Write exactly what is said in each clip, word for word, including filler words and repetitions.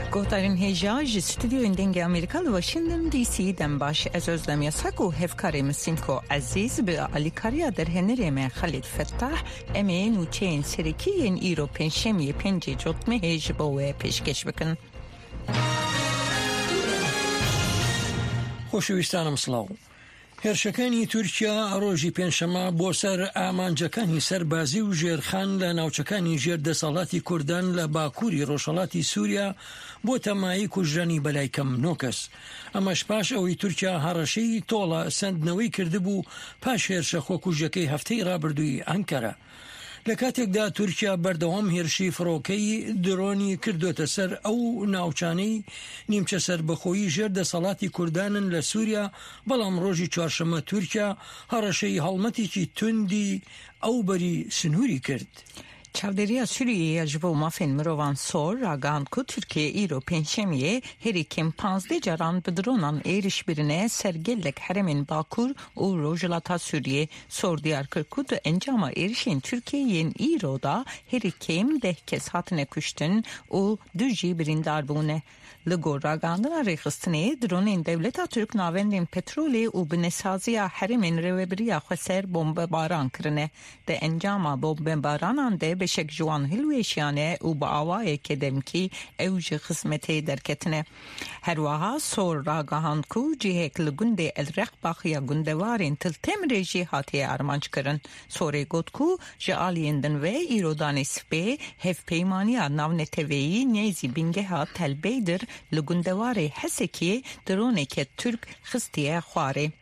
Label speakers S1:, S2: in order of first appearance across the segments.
S1: گوهترین هیجا جی استودیو اندنگ امریکا لواشنطن دی سی دم باش از ازلم یاسک و هفکاری مسیمکو عزیز به علیکاریا در هنری من خالد فتح امین و چین سرکی این ایرو پنجشنبه پنج جوتمه هیج باوه پیشکش بکن.
S2: خۆشەویستانم سڵاو. هێرشەکانی تورکیا ڕۆژی پێنجشەمە بۆ سەر ئامانجەکانی سەربازی و ژێرخان لە ناوچەکانی ژێردەسەڵاتی کوردان لە باکووری ڕۆژهەڵاتی سووریا بۆ تەمایی کوژرانی بەلای کەم نۆ کەس. ئەمەش پاش ئەوەی تورکیا هەڕەشەی تۆڵە سندنەوەی کردبوو پاش هێرشە خۆکوژەکەی هەفتەی ڕابردووی ئەنکەرە. لە کاتێکدا تورکیا بەردەوام هێرشی فڕۆکەی درۆنی کردوتە سەر ئەو ناوچانەی نیمچە سەربەخۆیی ژێردەسەڵاتی کوردانن لە سووریا، بەڵام ڕۆژی چوارشەممە تورکیا هەڕەشەی هەڵمەتێکی توندی ئەو بەری سنووری کرد.
S1: چاودێریە سووریە ji bo mafên mirovan sor ragan ku Tirkiye îro pênçemiyê herîkêm panzdeh caran bi dronan êrişbirine sergelek heremên Bakur û Rojhilata Sûriyê sor diyar kir ku di encama êrişên Tirkiyeyên îro da herîkêm deh kes hatine kuştin û du jî birîndar bûne. Li gor ragandina rêxistinê dronên Dewleta Türk navendên petrolê û bi nesaziya heremên rêweberiya xwe ser bombebaran kirine. Di encama bombebaranan de beşek jiwan hilweşiyane û bi awayekê demkî ew ji xizmetê derketine. Herwiha sor ragihand ku cihek li gundê Elreqbax ya gundewarên Tiltemirê jî hatiye armanc sorê got ku ji aliyên din ve îrodanê spê hevpeymaniya navneteveyî nêzî bingeha Telbeydir li gundewarê Hesekê droneke Türk xistiye xwarê.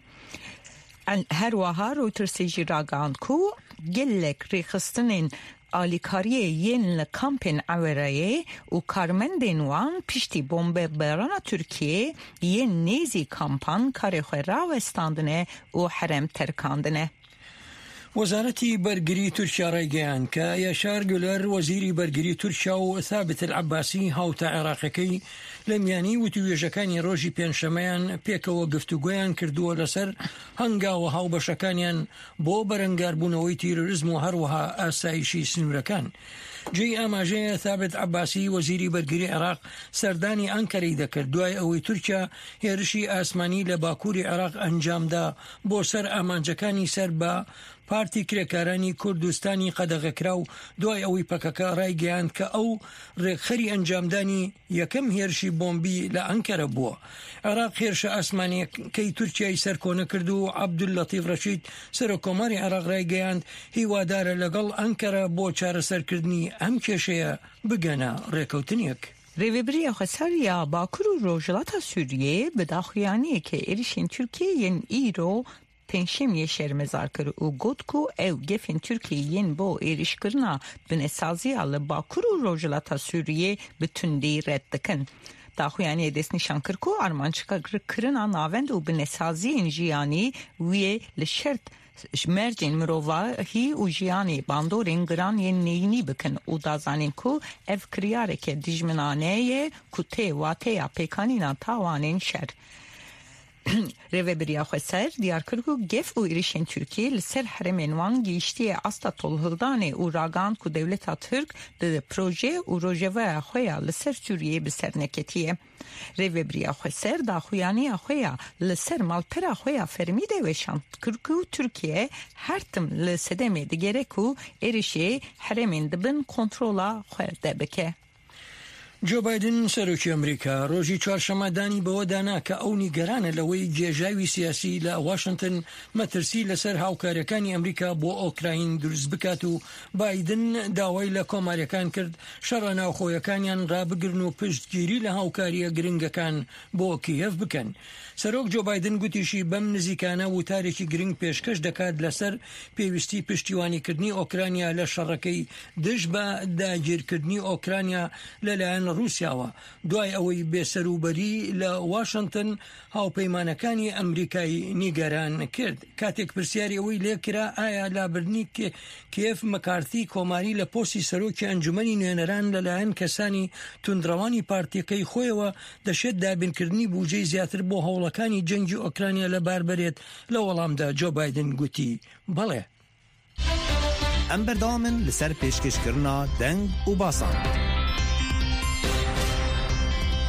S1: Herwiha Reutersê jî ragihand ku gelek rêxistinên Alikariyê yên li kampên Ewereyê û karmendên wan piştî bombebarana Tirkiyê yên nêzî kampan karê xwe rawestandine û herem terkandine.
S2: وەزارەتی بەرگری تورکیا ڕایگەیان کە یاشار گولەر وەزیری بەرگری تورکیا و ثابت العباسی هاوتە عێراقەکەی لە میانی وتوێژەکانی ڕۆژی پێنجشەمەیان پێکەوە گفتوگۆیان کردووە لەسەر هەنگاوە هاوبەشەکانیان بۆ بەرەنگاربوونەوەی تیرۆریزم و هەروەها ئاسایشی سنوورەکان. جێی ئاماژەیە ثابت عباسی وەزیری بەرگری عێراق سەردانی ئەنکەرەی دەکرد دوای ئەوەی تورکیا هێرشی ئاسمانی لە باکووری عێراق ئەنجامدا بۆ سەر ئامانجەکانی سەر بە پارتی کرێکارانی کوردستانی قەدەغەکرا و دوای ئەوەی پەکەکە ڕایگەیاند کە ئەو ڕێکخەری ئەنجامدانی یەکەم هێرشی بۆمبی لە ئەنکەرە بووە. عێراق هێرشە ئاسمانیەکەی تورکیای سەرکۆنە کرد و عەبدولەتیف ڕەشید سەرۆکۆماری عێراق ڕایگەیاند هیوادارە لەگەڵ ئەنکەرە بۆ چارەسەرکردنی ئەم کێشەیە بگەنە ڕێکەوتنیەک.
S1: Rêveberiya Xwesariya Bakur û Rojhilata Sûriyê bi daxuyaniyekê êrişên Tirkiyeyên îro pênçemiyê şermezar kir û got ku ew gefên Tirkiyeyên bo êrişkirina binesaziya li Bakur û Rojhilata Sûriyê bi tundî red dikin. Daxuyaniyê destnîşan kir ku armançkirina navend û binesaziyên jiyanî wê li şert mercên mirovahî û jiyanê bandorên giran yên neyînî bikin û dazanîn ku ev kiryareke dijminane ye ku tê wateya pêkanîna tawanên şer. Rêveberiya Xweser diyar kir ku gef û êrişên Tirkiye li ser heremên wan gihîştiye asta tolhildanê û ragand ku Dewleta Türk di proje û rojeveya xwe ya li ser Sûriyê bi ser neketiye. Rêveberiya Xweser daxuyaniya xwe ya li ser malpera xwe ya fermî de weşand kir ku Tirkiye her tim li sedemê digere ku êrişê heremên dibin kontrola xwe de bike.
S2: جو بایدن سەرۆکی ئەمریکا ڕۆژی چوارشەممە دانی بەوە دانا کە ئەو نیگەرانە لەوەی گێژاوی سیاسی لە واشنگتن مەترسی لەسەر هاوکاریەکانی ئەمریکا بۆ ئۆکراین دروست بکات و بایدن داوای لە کۆماریەکان کرد شەڕە ناوخۆیەکانیان ڕابگرن و پشتگیری لە هاوکاریە گرنگەکان بۆ کیەف بکەن. سەرۆک جۆ بایدن گوتیشی بەم نزیکانە وتارێکی گرنگ پێشکەش دەکات لەسەر پێویستی پشتیوانیکردنی ئۆکرانیا لە شەڕەکەی دژ بە داگیرکردنی ئۆکرانیا لەلایەن رووسیاوە دوای ئەوەی بێسەروبەری لە واشنگتن هاوپەیمانەکانی ئەمریکایی نیگەران کرد. کاتێک پرسیاری ئەوەی لێکرا ئایا لابردنی کێف مەکارتی کۆماری لە پۆستی سەرۆکی ئەنجومەنی نوێنەران لەلایەن کەسانی توندڕەوانی پارتیەکەی خۆیەوە دەشێت دابینکردنی بودجەی زیاتر بۆ هەوڵەکانی جەنگی ئۆکرانیا لەبار بەرێت. لە وەڵامدا جۆ بایدن گوتی بەڵێ.
S3: ئەم بەردەوامن لەسەر پێشکەشکردنا دەنگ و باسان.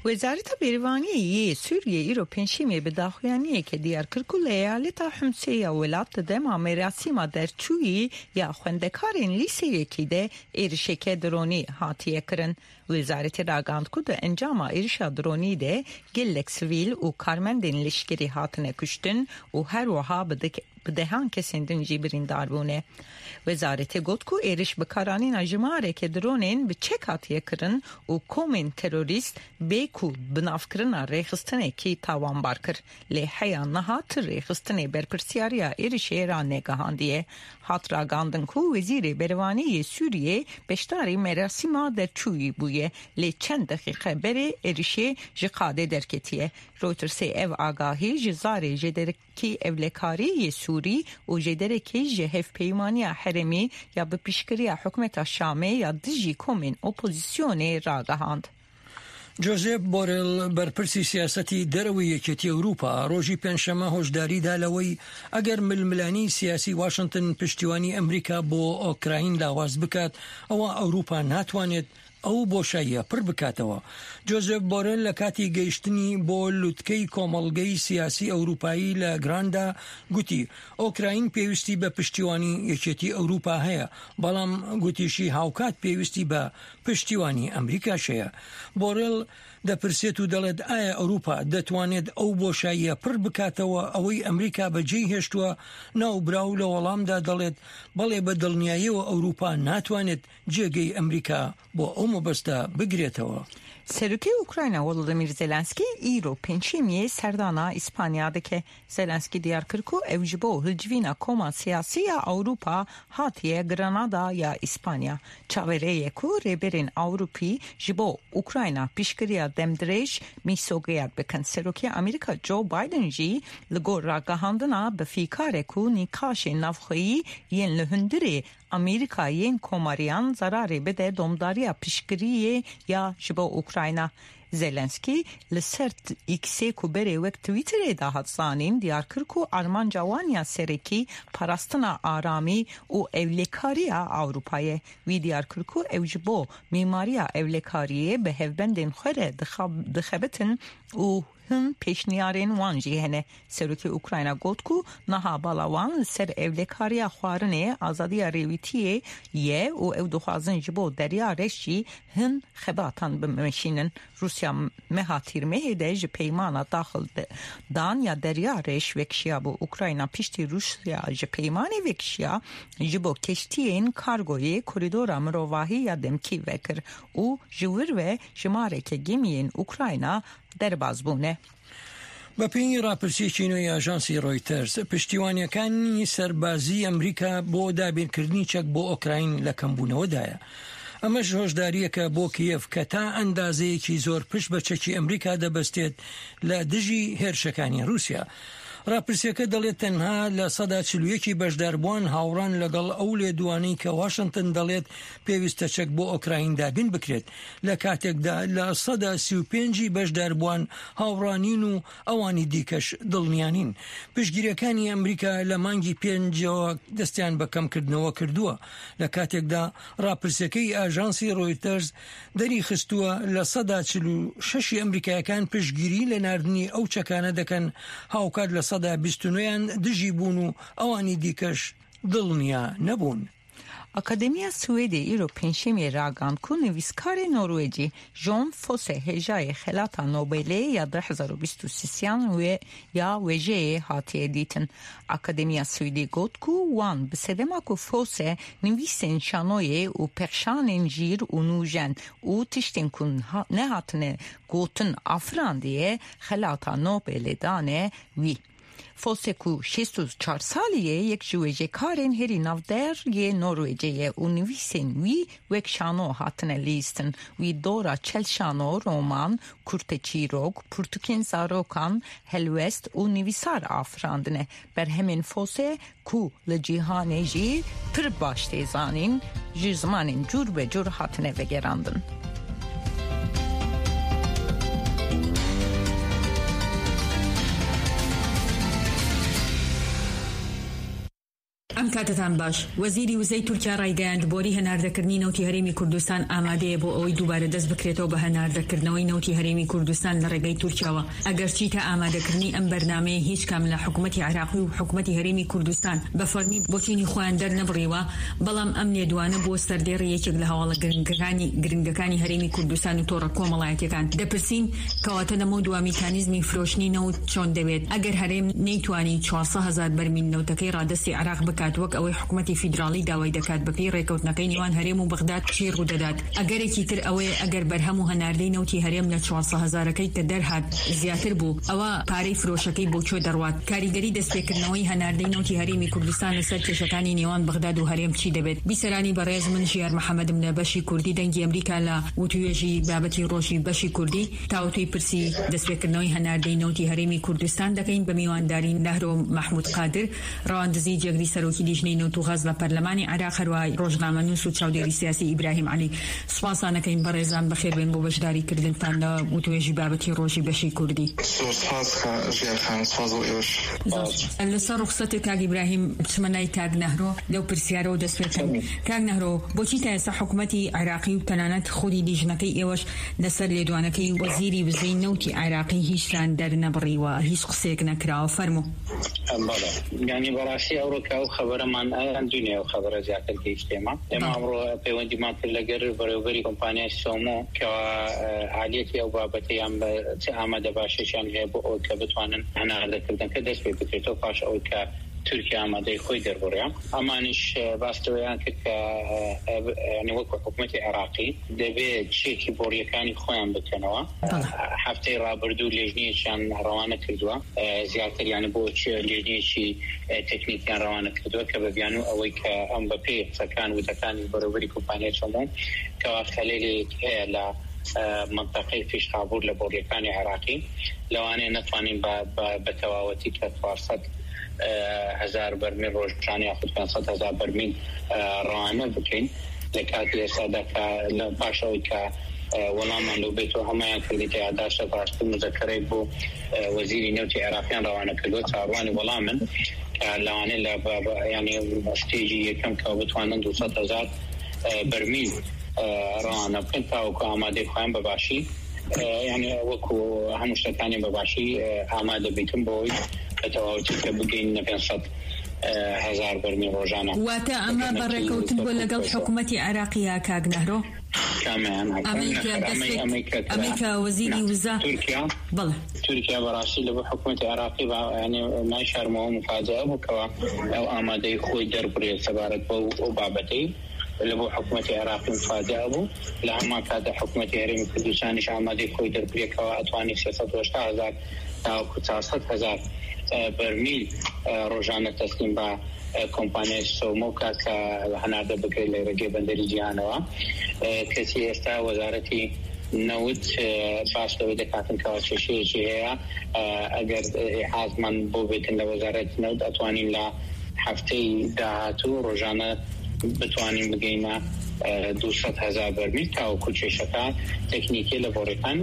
S1: وزارت بیروانی سوریه ایرو پنجشنبه به داخلیه که دیار کرکل ایالت حمصه ولات دما مراسم در چوی یا خوندکارین لیسه یکی ده ایرشک درونی هاتیه کرن. وزارت راگاند که ده انجام ایرشا درونی ده گلک سویل و کارمندین لشکری هاتنه کشتن و هر وها بدک بدهان کسیندن جیبرین داربونه. وزارت گفت که ایرش بکارانی نجماره که درونین به چه کاتیه کرن و کومین تروریست بیکو بناف کرن ریخستنه کی تاوان بار کر. لیحیان نهات ریخستنه برپرسیاریا ایرش ایران نگهاندیه. هات راگاندن که وزیر بیروانی سوریه بشتاری مراسم در چوی بویه. لی چند دقیقه بره ایرشی جقاده درکتیه. رویترس او آگاهی جزاره جدرکی اولکاری سوری و جدرکی جهف پیمانی حرمی یا به پیشگیری حکومت شامه یا دژی کومین اپوزیسیون راگهاند.
S2: جوزیف بورل برپرسی سیاستی دروی یکیتی اروپا روزی پنجشنبه هشداری دالوی اگر ململانی سیاسی واشنگتن پشتیوانی امریکا بو اوکراین لاواز بکات او اروپا ناتوانید او بۆشاییە پڕ بکاتەوە. جۆزێف بۆرێل لە کاتی گەیشتنی بۆ لوتکەی کۆمەڵگەی سیاسی ئەوروپایی لە گراندا گوتی ئۆکراین پێویستی بە پشتیوانی یەکێتی ئەوروپا هەیە، بەڵام گوتیشی هاوکات پێویستی بە پشتیوانی ئەمریکاشەیە. بۆرێل دەپرسێت و دەڵێت ئایا ئەوروپا دەتوانێت ئەو بۆشاییە پڕ بکاتەوە ئەوەی ئەمریکا بەجێی هێشتووە ناوبراو لە وەڵامدا دەڵێت بەڵێ بە دڵنیاییەوە ئەوروپا ناتوانێت جێگەی ئەمریکا بۆ ئەو مەبەستە بگرێتەوە.
S1: سرکی اوکراین ولودیمیر زلنسکی ایرو پنجشنبه سردانا اسپانیا که زلنسکی دیار کرکو اوجبو هلجوینا کوما سیاسی اروپا هاتیه گرانادا یا اسپانیا چاوره کو ریبرین اوروپی جبو اوکراین پیشگیری دمدریش میسوگیت بکن. سرکی امریکا جو بایدن جی لگور راگهاندنا بفیکار کو نیکاش نفخی ین لهندری امریکایین کوماریان zararı bede domdariya pişkiriye ya jibo Ukrayna. Zelenski لسرت ایکسی کو بره وک توییتر دا حدثانین دیار کرکو آرمان جوانیا سرکی پرستنا آرامی و اولیکاریا اوروپای وی دیار کرکو اوجبو میماریا اولیکاریه به هفبندین خوره دخبتن و هم پیشنیارین وان جیهنه. سروکی اوکراینا گوت کو نها بالاوان سر اولیکاریا خوارنه آزادی ریویتیه یه و او دخوازن جبو دریا رشی هن خباتان بمشینن. روسیا مهاتیر مهده ج پیمانا داخل دان یا دریا رش وکشیا بو اوکراینا پیشتی روسیا ج پیمانی وکشیا جبو کشتیین کارگوی کوریدورا مروواهی یا دمکی وکر او جور و جماره که گیمین اوکراینا در بازبونه.
S2: بە پێی راپرسیەکی نوێی ئاژانسی ڕۆیتەرز پشتیوانیەکانی سەربازی ئەمریکا بۆ دابینکردنی چەک بۆ ئۆکراین لە کەمبوونەوەدایە. ئەمەش هۆشداریەکە بۆ کیەف کە تا ئەندازەیەکی زۆر پشت بە چەکی ئەمریکا دەبەستێت لە دژی هێرشەکانی رووسیا. راپرسیەکە دەڵێت تەنها لە سەدا چل و یەکی بەشداربووان هاوڕان لەگەڵ ئەو لێدوانەی کە واشنگتن دەڵێت پێویستە چەک بۆ ئۆکراین دابین بکرێت لە کاتێکدا لە سەدا سی و پێنجی بەشداربووان هاوڕانین و ئەوانی دیکەش دڵنیانین. پشتگیریەکانی ئەمریکا لە مانگی پێنجەوە دەستیان بە کەمکردنەوە کردووە لە کاتێکدا راپرسیەکەی ئاژانسی ڕۆیتەرز دەری خستووە لە سەدا چل و شەشی ئەمریکایەکان پشتگیری لە ناردنی ئەو چەکانە دەکەن هاوکات لە سەدا بیست و نۆیان دژی بوون و ئەوانی دیکەش دڵنیا نەبوون.
S1: اکادمیا سوئدی ایرو پنجشنبه راگاند که نویسکار نروژی ژان فوسه هجای خلاط نوبلی یا دو هزار و بیست و سه و یا وجه هاتی دیتن. اکادمیا سوئدی گفت که وان به سدما که فوسه نویسن شانوی و پرشان جیر و نوجن و تشتین کن نهاتن گوتن افراندیه خلاط نوبلی دانه وی. فوسه کو شصت و چهار سالیه یک جوجه کارن هری نودر یه نروژیه و نویسن وی وک شانو هاتنه لیستن وی دورا چل شانو رومان کرت چیروک پرتوکین زاروکان هلوست و نویسار آفراندنه. بر همین فوسه کو لجیهانه جی پر باشته زانین جزمانین جور به جور هاتنه وگراندن.
S4: ئەم کاتتان باش وەزیری وزەی تورکیا ڕایگەیاند بۆری هەناردەکردنی نەوتی هەرێمی کوردستان ئامادەیە بۆ ئەوەی دووبارە دەست بکرێتەوە بە هەناردەکردنەوەی نەوتی هەرێمی کوردستان لە ڕێگەی تورکیاوە ئەگەرچی تا ئامادەکردنی ئەم بەرنامەیە هیچ کام لە حکوومەتی عێراقی و حکوومەتی هەرێمی کوردستان بە فەرمی بۆچینی خۆیان دەرنەبڕیوە بەڵام ئەم لێدوانە بۆ سەردێڕی یەکێک لە هەواڵە گرنگەکانی گرنگەکانی هەرێمی کوردستان و تۆڕە کۆمەڵایەتیەکان دەپرسین کەواتە لەمە دووە میکانیزمی فرۆشتنی نەوت چۆن دەوێت ئەگەر هەرێم نەیتوانی چوارسەد هەزار بەرمیل نەوتەکەی ڕادەستی عێراق بکات وەک ئەوەی حکوومەتی فیدراڵی داوای دەکات بەپێی ڕێکەوتنەکەی نێوان هەرێم و بەغداد چی ڕوودەدات ئەگەرێکی تر ئەوەیە ئەگەر بەرهەم و هەناردەی نەوتی هەرێم لە چوارسەد هەزارەکەی کە دەرهات زیاتر بوو ئەوە پارەی فرۆشەکەی بۆ چۆ دەڕوات کاریگەری دەستپێکردنەوەی هەناردەی نەوتی هەرێمی کوردستان لەسەر کێشەکانی نێوان بەغداد و هەرێم چی دەبێت بیسەرانی بەڕێز من ژیار محەممەدم لە بەشی کوردی دەنگی ئەمریکا لە وتوێژی بابەتی ڕۆژی بەشی کوردی تاوتوی پرسی دەستپێکردنەوەی هەناردەی نەوتی هەرێمی کوردستان دەکەین بە میوانداری نەهرۆ محمود قادر ڕەواندزی جێگری سەرۆکی لیژنەی نەوت و غاز لە پەرلەمانی عێراق هەروەها ڕۆژنامەنووس و چاودێری سیاسی ئیبراهیم عەلی سوپاسانەکەین بەڕێزان بەخێربێن بۆ بەشداریکردنتان لە وتوێژی بابەتی ڕۆژی بەشی کوردی لەسەر ڕوخسەتێک کاک ئیبراهیم بچمەنای کاک نەهرۆ لەو پرسیارەوە دەستپێکەم کاک نەهرۆ بۆچی تا ئێستا حکوومەتی عێراقی و تەنانەت خودی لیژنەکەی ئێوەش لەسەر لێدوانەکەی وەزیری وزەی نەوتی عێراقی هیچتان دەرنەبڕیوە هیچ قسێک نەکراوە فەرموو
S5: ینی بەڕاستی ئەوڕۆکە و خەبەرەمان ئەیان دنیا و خەبەرە زیاتر گەیشتێمە ئێمە ئەمڕۆ پەیوەندیمان کرد لەگەر بەڕێوەبەری کۆمپانیای سۆمۆ کە عالیەتی ئەو بابەتەیان بە چ ئامادە باشیشیان هەیە بۆ ئەوە کە بتوانن هەناردەکردنەکە دەست پێ بکرێتەوە پاش ئەوەی کە تورکیا ئامادەی خۆی دەربڕیان ئەمانیش باستەوەیان کرد کە ینی وەکو حکوومەتی عێراقی دەبێت چێکی بۆڕیەکانی خۆیان بکەنەوە هەفتەی ڕابردوو لێژنیەکیان ڕەوانە کردووە زیاتر یانە بۆ لێژنیەکی تەکنیکیان ڕەوانە کردووە کە بەبیان و ئەوەی کە ئەم بەپێ قسەکان وتەکانی بەڕێوەبەری کۆمپانیای سۆمۆ کەوا خەلێلێک هەیە لە منطقەی پێشقابوور لە بۆڕیەکانی عێراقی لەوانەیە نەتوانین بە تەواوەتی کە چوارسەد هزار بەرمیل ڕۆژانە یاخود پێنجسەد هزار بەرمیل ڕەوانە بکەین لە کاتی ئێستادا کە لە پاشەوەی کە وەڵامان لەو بێتەوە هەمایان کردیتە یادداشتە ڕاستن مزەکەرەی بۆ وەزیری نەوتی عێراقیان ڕەوانە کردووە چاڕوانی وەڵامن کە لەوانەیە لە ینی ستێجی یەکەم کە بتوانن دووسەد هزار بەرمیل ڕەوانە بکەن تاوەکو ئامادەی خۆیان بەباشی ینی وەکو هەموو شتەکانی بەباشی ئامادە بیتن بۆی تەواوەتی کە بگەین پێنجسەد هزار بەرمیل ڕۆژانە
S4: واتە ئەمە بەڕێکەوتن بۆ لەگەڵ حکوومەتی عێراقیە کاک نەهرۆ ئەمریکا وەزیری وزە بەڵێ
S5: تورکیا بەڕاستی لە بۆ حکوومەتی عێراقی ینی نایشارمەوە مفاجئە بووکەوە ئەو ئامادەی خۆی دەربڕێت سەبارەت بۆ ئەو بابەتەی لە بۆ حکوومەتی عێراقی مفاجئە بوو لە هەمان کاتە حکوومەتی هەرێمی کوردستانیش ئامادەی خۆی دەربڕێتەوە ئەتوانی سێسەد و هەشتا هەزار تاوەکو چوارسەد هەزار بەرمیل ڕۆژانە تەسلیم بە کۆمپانیای سۆمۆ کات کە هەناردە بکرێت لە ڕێگەی بەندەری جیهانەوە کەسی ئێستا وەزارەتی نەوت باشەوەی دەکاتن کەوا کێشەیەکی هەیە ئەگەر حازمان بۆ بێتن لە وەزارەتی نەوت ئەتوانین لە هەفتەی داهاتوو ڕۆژانە بتوانین بگەینە دووسەد هزار بەرمیل تاوەکو کێشەکە تەکنیکی لە بۆڕێکان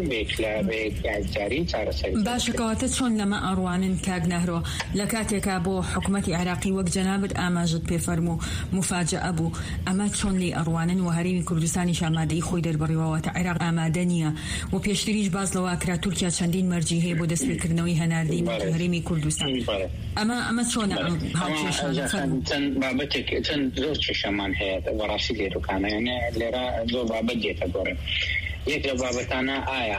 S5: بێکجاری چارەسەری
S4: باشەکەواتە چۆن لەمە ئەڕوانن کاک نەهرۆ لە کاتێکا بۆ حکوومەتی عێراقی وەک جەنابەت ئاماژت پێفەرموو مفاجئە بوو ئەمە چۆن لێ ئەڕوانن و هەرێمی کوردستانیش ئامادەی خۆی دەربڕیەوەواتە عێراق ئامادە نییە و پێشتریش باز لەوە کرا تورکیا چەندین مەرجی هەیە بۆ دەستپێکردنەوەی هەناردەی هەرێمی کوردستان ئەمە ئەمە چۆنە ئەم هاوکێشانە
S5: چەند بابەتێک چەند زۆر کێشەمان هەیە بەڕاستی لێرەکان يعني لرا ذو بابا جيتا دوري يك بابتانا آية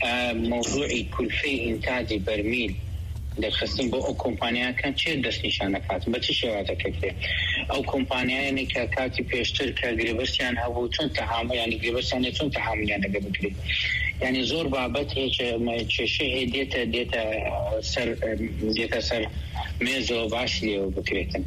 S5: موضوعي كلفي إنتاجي برميل دەخستن بۆ ئەو کۆمپانیا کە چێ دەست نیشانەکات بە چ شێوازەکە ئەو کۆمپانیایانی کە کاتی پێشتر کە گرێبەستیان هەبوو چۆن تەحامل ینی گرێبەستیان چۆن تەحاملیان دەگە بکرێت ینی زۆر بابەت هیچ کێشە هەیە دێتە دێتە سەر دێتە سەر مێزەوە باش لێوە بکرێتن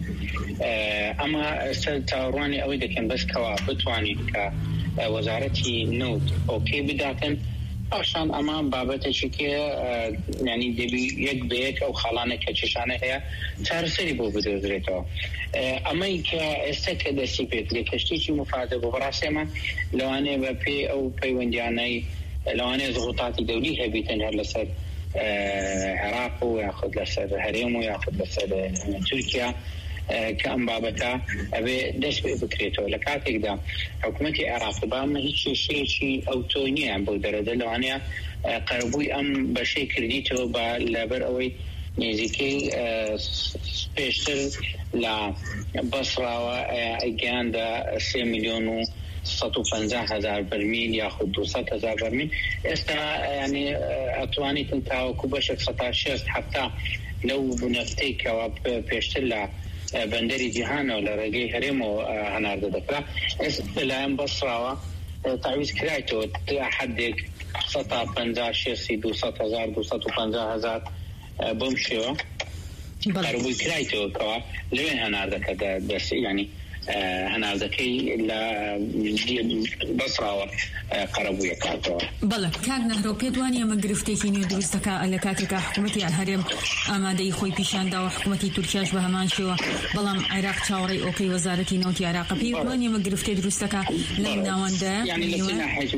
S5: ئەمە سەر چاوەڕوانی ئەوەی دەکەن بەس کەوا بتوانین کە وەزارەتی نەوت ئۆکێ بداتن پاشان ئەمە بابەتێکی کە ینی دەبی یەک بە یەک ئەو خاڵانە کە چێشانە هەیە چارەسەری بۆ بدۆزرێتەوە ئەمەی کە ئێستا کە دەستی پێت لێ کەشتێکی مفادە بۆ بەڕاستێمە لەوانەیە بە پێی ئەو پەیوەندیانەی لەوانەیە زغوتاتی دەولی هەبیتن هەر لەسەر عێراق و یاخود لەسەر هەرێم و یاخود لەسەر تورکیا كأم بابتا أبي دش بكريتو لكاتك دا حكومتي عراق بام هيك شيء شيء أو توني عم بقدر دلوانيا قربوي أم بشيء كرديتو بالبر أوي نيزيكي سبيشل لا بصرة وإجاندا سي مليون ستة وخمسين هزار برميل ياخذ دوسات هزار برميل استا يعني اتواني تنتاو كوبشك ستاشر حتى لو بنفتيك وبيشتلا بندري جهان ولا رجي هرمو هنارد دكرا استلام بصراوة تعويز كرايتو حدك ستة وخمسين شيء دوسات هزار دوسات وخمسين هزار بمشيو قربوا كرايتو كوا لين هنارد كذا بس يعني هنا ذكي لا بصرة قربوية كاتوا
S4: بله كان نهرو بيدوانيا مقرفتي كيني درستك على كاتك حكومتي على الهرم أما دي خوي بيشان دا وحكومتي تركياش بهمان شوا بلام عراق شاوري أوكي وزارتي نوتي عراق بيدوانيا مقرفتي درستك لنا واندا
S5: يعني لتناحية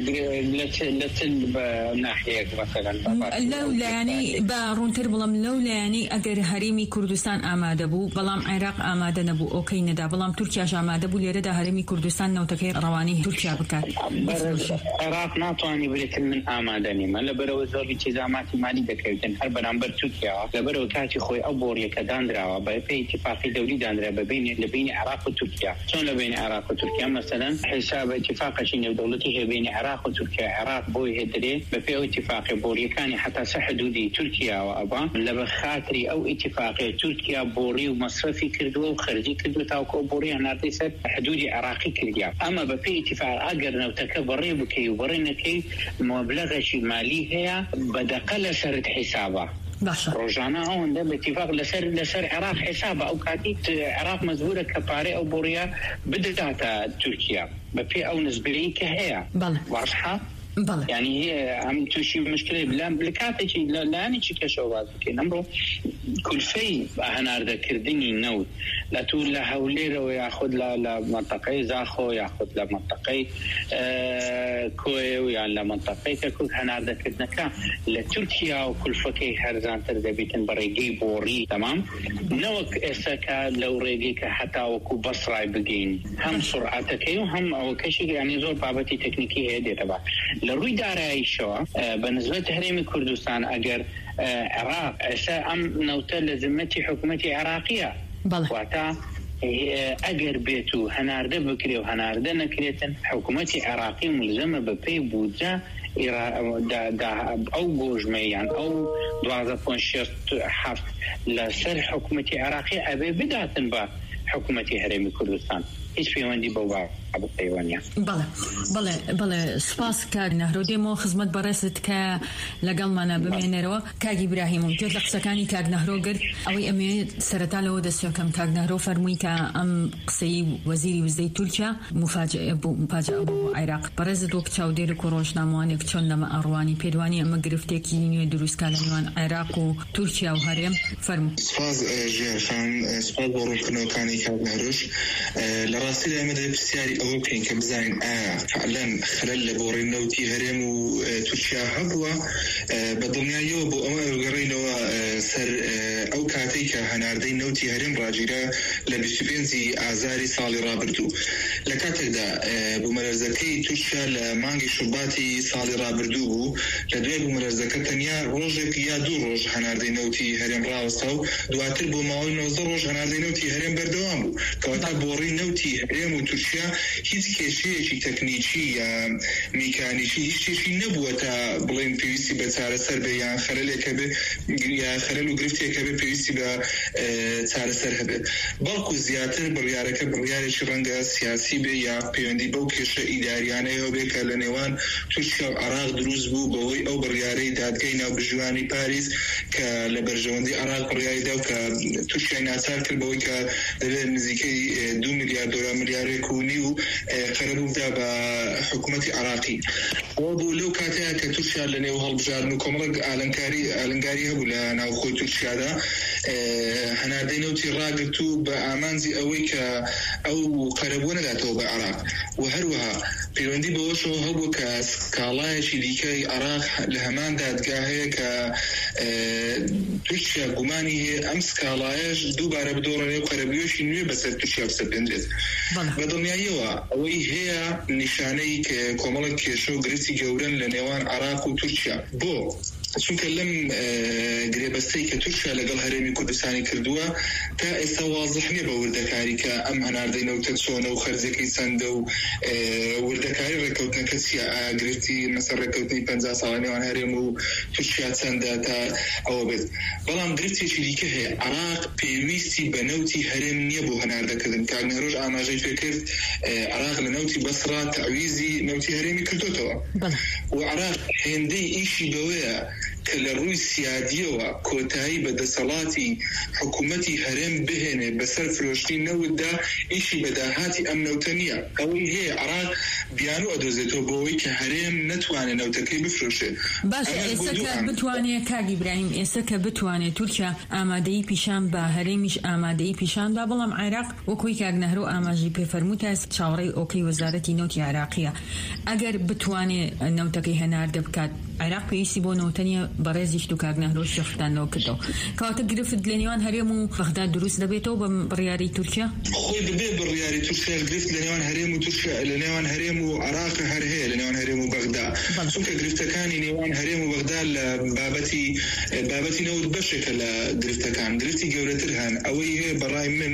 S5: لتناحية مثلا
S4: لولا يعني بارونتر بلام لولا يعني أجر هرمي كردستان آماده بو بلام عراق آماده نبو أوكي ندا بلام تركياش آماده بو ليرة هرمي كردستان نوتكي رواني تركيا بكات
S5: عراق ناتواني بريت من آمادني ما لبرو زوجي تزاماتي مالي دكيتن هر برامبر تركيا لبرو كاتي خوي أبوريا كداندرا وباي اتفاقي دولي داندرا بين لبين العراق وتركيا شلون لبين العراق وتركيا مثلا حساب اتفاق شنو دولتي بين العراق وتركيا العراق بوي هدري بفي اتفاقي بوريا كان حتى حدودي تركيا وابا لبخاطري او اتفاقي تركيا بوري ومصرفي كردو وخرجي كردو تاوكو بوري نارتي حدودي عراقي كرديا اما بفي اتفاق اقرنا وتكبري بكي وبرينكي مبلغ مالي هي بدقل سرد حسابه
S4: باشا
S5: روجانا هون ده باتفاق لسر لسر عراق حسابه او كاتي عراق مزبوره كباري او بوريا بداتا تركيا بفي او نسبيه كهيا واضحه
S4: بله.
S5: يعني هي عم تشي مشكلة بلا بلكاتي شيء لا لا نيجي كشوات كي نمرو كل شيء هنارد كردني نود لا تقول لا هولير وياخذ لا لا منطقة زاخو ياخذ لا منطقة آه كوي ويا لا منطقة كل هنارد كردنا لتركيا وكل فكي هرزان تردبيتن بريجي بوري تمام نوك إسكا لو ريجيك حتى وكو بصرة بجين هم سرعتك وهم أو كشي يعني زور بابتي تكنيكي هدي تبع لروي داري شو بالنسبة لتحريم كردستان أجر عراق أسا أم نوتل لزمتي حكومتي عراقية وعطا أجر بيتو هنارده بكري وهنارده نكريتن حكومتي عراقي ملزمة ببي بوجا دا دا أو جوجمي يعني أو دوازة بونشيرت حف لسر حكومتي عراقي أبي بداية با حكومتي حريم كردستان إيش في وندي بوبا أبو تايوانيا
S4: بله بله بله سپاس کار نهرو ديمو خدمت برست ك لقل منا بمينرو كاج إبراهيم جد لقسكاني كاج نهرو قر أوي أمي سرتالو دسيو كم كاج نهرو فرمي كأم قصي وزيري وزي تركيا مفاجأة أبو مفاجأة أبو عراق برزت وقت شاودير كوروش ناموانك شون لما أرواني بيدواني أما قرفتك ينيو دروس كالنيوان عراق وتركيا وهرم فرمو
S6: سپاس جيرفان سپاس بوركنو كاني كاج نهروش لراسي لأمد بسياري أو كين كبزين آه فعلا خلال لبوري نوتي هرم وتركيا هبوا بدلنا يوم بو أمر قرينوا سر أو كاتيك هناردي نوتي هرم راجيرا لبسبينزي أعزاري صالي رابردو لكاتك دا بمرزكي تركيا لمانجي شباتي صالي رابردو بو لدوي بمرزكة تنيا روجك يا دو روج هناردي نوتي هرم راوستو دواتر بو ماوي نوزر روج هناردي نوتي هرم بردوامو كواتا بوري نوتي هرم وتركيا هیچ کێشەیەکی تەکنیکی یا میکانیکی هیچ شتێکی نەبووە تا بڵێن پێویستی بە چارەسەر بێ یان خەرەلێکە بێ یا خەرەل و گرفتێکە بێ پێویستی بە چارەسەر هەبێت بەڵکو زیاتر بڕیارەکە بڕیارێکی ڕەنگە سیاسی بێ یا پەیوەندی بەو کێشە ئیداریانەیەوە بێ کە لە نێوان تورکیا و عراق دروست بوو بەهۆی ئەو بڕیارەی دادگای ناوبژوانی پاریس کە لە بەرژەوەندی عراق بڕیاریدا و کە تورکیای ناچار کرد بەوەی کە دەبێت نزیکەی دو میلیارد دۆلار ملیارێک و نیو قرارو دا با حکومتی عراقی و بو لو کاتیا که ترکیا لنه و هالبجارن و کمرگ آلنکاری آلنکاری هبو لناو خود ترکیا دا هناردی نوتی راگرتو با آمانزی اوی که او قربونه داتو با عراق و هروها پەیوەندی بەوەشەوە هەبوو کە سکاڵایەکی دیکەی عێراق لە هەمان دادگا هەیە کە تورکیا گومانی هەیە ئەم سکاڵایەش دووبارە بدۆڕێنێ و قەرەبیۆشی نوێ بەسەر تورکیا بسەپێنرێت. بە دڵنیاییەوە ئەوەی هەیە نیشانەی کە کۆمەڵک کێشە و گرفتی گەورن لە نێوان عێراق و تورکیا بۆ چونکە لەم گرێبەستەی کە تورکیا لەگەڵ هەرێمی کوردستانی کردووە تا ئێستا واضح نییە بە وردەکاری کە ئەم هەناردەی نەوتە چۆنە و خەرجەکەی چەندە و وردەکاری ڕێکەوتنەکە چیە، گرفتی مەسەر ڕێکەوتنی پەنجا ساڵە نێوان هەرێم و تورکیا چەندە تا ئەوە بێت. بەڵام گرفتێکی دیکە هەیە، عێراق پێویستی بە نەوتی هەرێم نییە بۆ هەناردەکردن. کاگنەڕۆژ ئاماژەی پێ کرد عێراق لە نەوتی بەسڕا تەعویزی نەوتی هەرێمی کردوتەوە و عێراق هێندەی ئیشی بەوەیە کە لە ڕووی سیادیەوە کۆتایی بە دەسەڵاتی حکوومەتی هەرێم بهێنێ بەسەر فرۆشتی نەوتدا ئیشی بەداهاتی ئەم نەوتە نییە. ئەوەی هەیە عێراق بیانوو ئەدۆزێتەوە بۆەوەی کە هەرێم نەتوانێت نەوتەکەی بفرۆشێت.
S4: باش ئێستا کە بتوانێت کاک ئیبراهیم ئێستا کە بتوانێت تورکیا ئامادەی پیشان بە هەرێمیش ئامادەی پیشان با، بەڵام عێراق وەکوی کاک نەهرۆ ئاماژی پێفەرمووتە چاوەڕێی ئۆکەی وەزارەتی نەوتی عێراقیە. ئەگەر بتوانێت نەوتەکەی هەناردە بکات، عێراق پێویستی بۆ نەوتنیە بەڕێزیش و کاک نەهرۆ شەختانەوە کردەوە. کەواتە گرفت لە نێوان هەرێم و بەغداد دروست دەبێتەوە بە بڕیاری تورکیا؟
S6: خۆی ببێ بڕیاری تورکیا گرفت لە نێوان هەرێم و تورکیا لە نێوان هەرێم و عێراق هەر هەیە لە نێوان هەرێم و بەغداد، چونکە گرفتەکانی نێوان هەرێم و بەغداد لە بابەتی بابەتی نەوت بەشێکە لە گرفتەکان. گرفتی گەورەتر هەن ئەوەی هەیە بەڕای من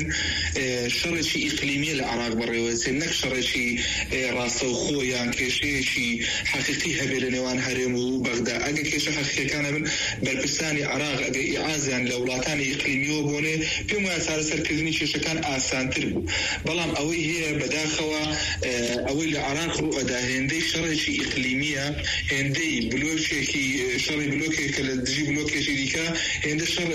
S6: شەڕێکی ئیقلیمیە لە عێراق بەڕێوەچێ، نەک شەڕێکی ڕاستەوخۆ یان کێشەیەکی حەقیقی هەبێ لە نێوان هەرێم و بەغداد. ئەگە کێشە حەقیقیەکانە بن بەرپرسانی عێراق ئەگە ئیعازیان لە وڵاتانی ئیقلیمیەوە بۆنێ پێم وایە چارەسەرکردنی کێشەکان ئاسانتر بوو. بەڵام ئەوەی هەیە بەداخەوە ئەوەی لە عێراق ڕوئەدا هێندەی شەڕێکی ئیقلیمیە، هێندەی بلۆکێکی شەڕی بلۆکێکە لە دژی بلۆکێکی دیکە، هێندە شەڕ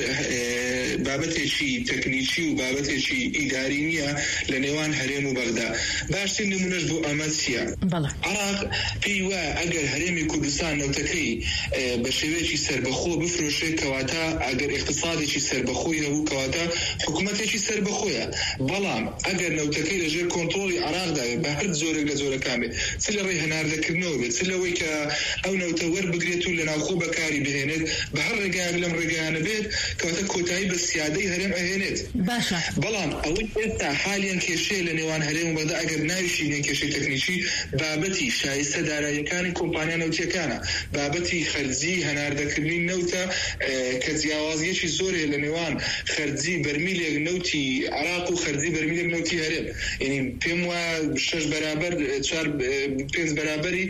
S6: بابەتێکی تەکنیکی و بابەتێکی ئیداری نییە لە نێوان هەرێم و بەغداد. باشترین نمونەش بۆ ئەمە چییە؟ عێراق پێی وایە ئەگەر هەرێمی کوردستان نەوتەکەی بە شێوەیەکی سەربەخۆ بفرۆشێت کەواتە ئەگەر اقتصادێکی سەربەخۆی هەبوو کەواتە حکوومەتێکی سەربەخۆیە. بەڵام ئەگەر نەوتەکەی لەژێر کۆنتڕۆڵی عێراقداوێت بە هەر زۆرێک لە زۆرەکان بێت، چ لە ڕێی هەناردەکردنەوە بێت، چ لەوەی کە ئەو نەوتە وەربگرێت و لە ناوخۆ بەکاری بهێنێت، بە هەر ڕێگایەک لەم ڕێگایانە بێت کەواتە کۆتایی بە سیادەی هەرێم ئەهێنێت.
S4: باشە.
S6: بەڵام ئەوەی ئێستا حالیان کێشەیە لە نێوان هەرێم و بەغداد، ئەگەر ناویشی بێن کێشەی تەکنیکی، بابەتی شایستە داراییەکانی کۆمپانیا نەوتیەکانە، بابەتی خەرجی هەناردەکردنی نەوتە کە جیاوازیەکی زۆرێ لە نێوان خەرجی بەرمیلێک نەوتی عێراق و خەرجی بەرمیلێک نەوتی هەرێم. یعنی پێم وایە شەش بەرابەر چوار پێنج بەرابەری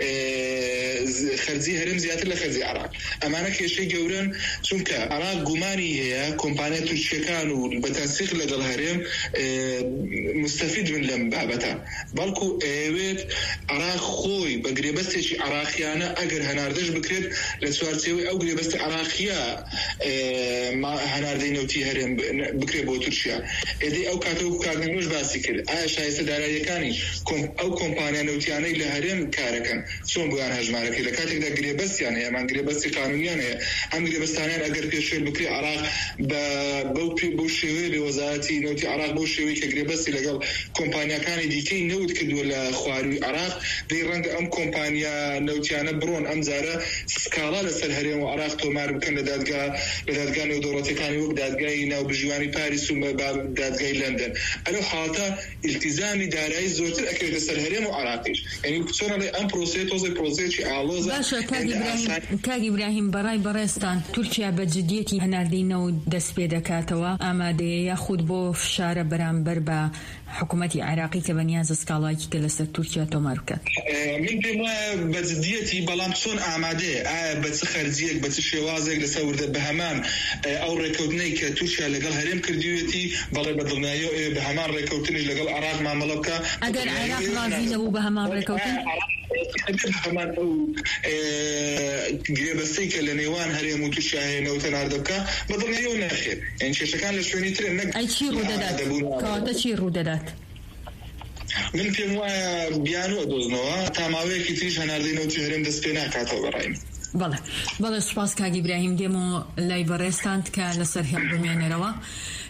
S6: خەرجی هەرێم زیاتر لە خەرجی عێراق. ئەمانە کێشەی گەورن، چونکە عێراق گومانی هەیە کۆمپانیا تورکیەکان و بە تەنسیق لەگەڵ هەرێم مستەفید بن لەم بابەتە، بەڵکو ئەوێت عێراق خۆی بە گرێبەستێکی عێراقیانە ئەگەر هەناردەش بکرێت لە چوارچێوەی ئەو گرێبەستی عێراقیە هەناردەی نەوتی هەرێم بکرێت بۆ تورکیا. ئێدەی ئەو کاتەوە کارنەوەش باسی کرد، ئایا شایستە داراییەکانی ئەو کۆمپانیا نەوتیانەی لە هەرێم کارەکەن چۆن بۆیان هەژمارەکەی لە کاتێکدا گرێبەستیان هەیە، ئەمان گرێبەستی قانونیان هەیە، ئەم گرێبەستانیان ئەگەر پێشێل بکرێت عێراق بەو شێوەیە لە وەزارەتی نەوتی عێراق بۆ شێوەی کە گرێبەستی لەگەڵ کۆمپانیاکانی دیکەی نەوت کردووە لە خواروی عێراق، دەی ڕەنگە ئەم کۆمپانیا نەوتیانە بڕۆن ئەم جارە سکاڵا لەسەر هەرێم و عێراق تۆمار بکەن لە دادگا لە دادگا نێودەوڵەتیەکانی وەک دادگای ناوبژیوانی پاریس و دادگای لەندەن. ئەلۆ حاڵەتە ئیلتیزامی دارایی زۆرتر ئەکرێت لەسەر هەرێم و عێراقیش. یعنی چۆنەڵێ ئەم پرۆسەیە تۆزێ پرۆسەیەکی ئاڵۆزە.
S4: باشە کاک ئیبراهیم، بەڕای بەڕێستان تورکیا بە جدیەتی هەناردەی نەوت دەست پێ دەکاتەوە، ئامادەیە یاخود بۆ فشارە بەرامبەر بە حکوومەتی عێراقی کە بەنیازە سکاڵایکی کە لەسەر تورکیا تۆمار بکات؟
S6: من پێم وایە بە جدیەتی، بەڵام چۆن ئامادەیە، ئایا بە چ خەرجیەک بە چ شێوازێک لەسەر وردە بە هەمان ئەو ڕێکەوتنەی کە تورکیا لەگەڵ هەرێم کردوێتی، بەڵێ بە دڵنیایی بە هەمان ڕێکەوتنیش لەگەڵ عێراق مامەڵە بکە.
S4: ئەگەر عێراق ڕازی نەبوو بە هەمان ڕێکەوتن،
S6: هەمان ئەو گرێبەستەی کە لە نێوان هەرێم و تورکیا هەیە نەوتە ناردە بکە، بە دڵنیایی ناخێت. یعنی کێشەکان لە شوێنی ترن. نەک
S4: ئەی چی ڕوودەدات؟ کەواتە چی ڕوودەدات؟
S6: من پێم وایە بیانوە دۆزنەوە تا ماوەیەکی تریش هەناردەی نەوتی هەرێم دەست پێ ناکاتەوە بەڕای من.
S4: بەڵێ بەڵێ سوپاس کاک ئیبراهیم، دێمەوە لای بەڕێستان کە لەسەر هێڵ بمێنەرەوە.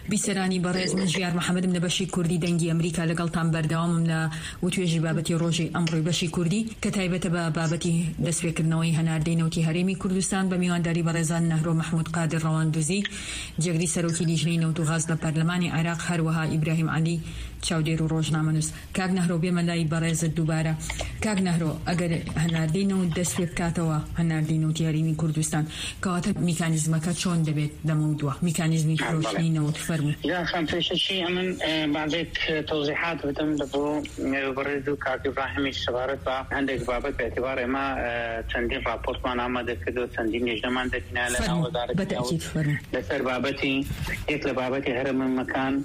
S4: بیسەرانی بەڕێز من ژیار محەممەدم لە بەشی کوردی دەنگی ئەمریکا لەگەڵتان بەردەوامم لە وتوێژی بابەتی ڕۆژی ئەمڕۆی بەشی کوردی کە تایبەتە بە بابەتی دەستپێکردنەوەی هەناردەی نەوتی هەرێمی کوردستان بە میوانداری بەڕێزان نەهرۆ محمود قادر ڕەواندوزی جێگری سەرۆکی لیژنەی نەوت و غاز لە پەرلەمانی عێراق هەروەها ئیبراهیم عەلی چاودێر و ڕۆژنامەنووس. کاک نەهرۆ بێمە لای بەڕێزت دووبارە. کاک نەهرۆ ئەگەر هەناردەی نەوت دەست پێ بکاتەوە هەناردەی نەوتی هەرێمی کوردستان کەواتە میکانیزمەکە چۆن دەبێت لەمەوە میکانیزمی فرۆشتنی نەوت فەرموو.
S5: یا خان پێشەشی ئەمن بعضێک تەوزیحات بدەم بۆ بەڕێز و کاک ئیبراهیمی سەبارەت بە هەندێک بابەت بێتیبار ئێمە چەندین راپۆرتمان ئامادە کردو چەندین نیژنەمان دەکنا لە ناو وەزارەتی لەسەر بابەتی یەک لە بابەتی هەرێمەکان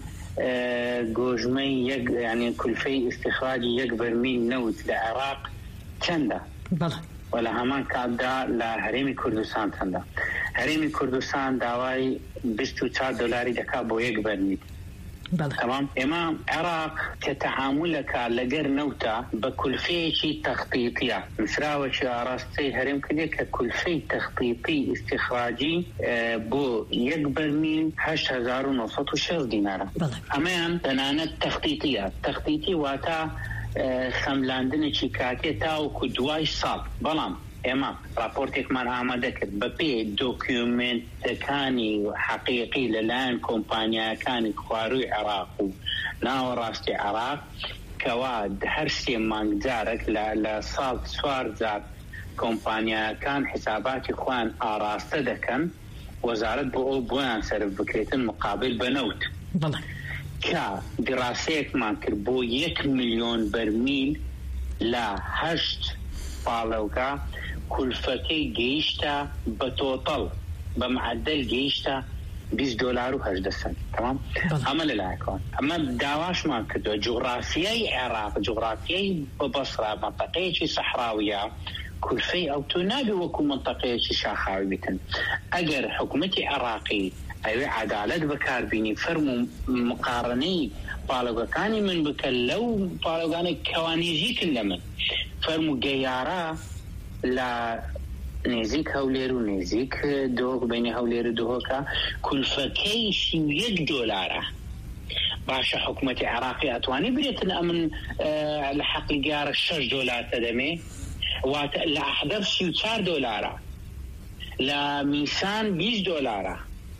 S5: گۆژمەی یەک یعنی کولفەی استخراجی یەک بەرمیل نەوت لە عێراق چەندە؟ وەلە هەمان کاتدا لە هەرێمی کوردستان چەندە؟ هەرێمی کوردستان داوای بیست و چوار دۆلاری دەکات بۆ یەک بەرمیل. تمام ئێمە عێراق کە تەعاملەکە لەگەر نەوتە بە کولفەیەکی تەخطیطیە مسراوەکی ئاراستەی هەرێم کردێ کە کولفەی تەخطیطی استخراجی بۆ یەک بەرمیل هەشت هەزار و نۆ سەد و شەش دینارە. ئەمەیان تەنانەت تەخطیطیە. تەخطیطی واتە خەملاندنێکی کاتێ تاوەکو دوای ساڵ. بەڵام ئێمە راپۆرتێکمان ئامادە کرد بە پێ دۆکیومنتەکانی حەقیقی لەلایەن کۆمپانیاکانی خواروی عێراق و ناوەڕاستی عێراق کەوا هەر سێ مانگ جارێک لە ساڵ چوار جار کۆمپانیاکان حساباتی خۆیان ئاراستە دەکەن وەزارەت بۆ ئەو بۆیان سەرف بکرێتن مقابل بە نەوت کە گراسەیەکمان کرد بۆ یەک ملیۆن بەرمیل لە هەشت پاڵەوکە کولفەکەی گەیشتە بە تۆتەڵ بە معدل گەیشتە بیست دۆلار و هەژدە سەنت. تمام ئەمە لەلایەکەوە ئەمە داواشمان کردووە جوغرافیای عێراق جوغرافیای بەبەسرا مەنتەقەیەکی سەحراویە کولفەی ئەو تۆ نابێ وەکو مەنتەقەیەکی شاخاوی بیتن. ئەگەر حکوومەتی عێراقی ئەوێ عەدالەت بەکاربینی فەرم و مقارنەی پاڵەوگەکانی من بکە لەو پاڵەوگانێک کەوانێژیکن لە من فەرم و گەیارە لە نێزیک هەولێر و نێزیک دۆک بینی هەولێر و دۆکە کولفەکەیشی یەک دۆلارە. باشە حکوومەتی عێراقی ئەتوانی برێتن ئەمن لە حەقی گیارە شەش دۆلار تەدەمێ واتە لە ئەحدەف سی و چوار دۆلارە لە میسان بیست دۆلارە.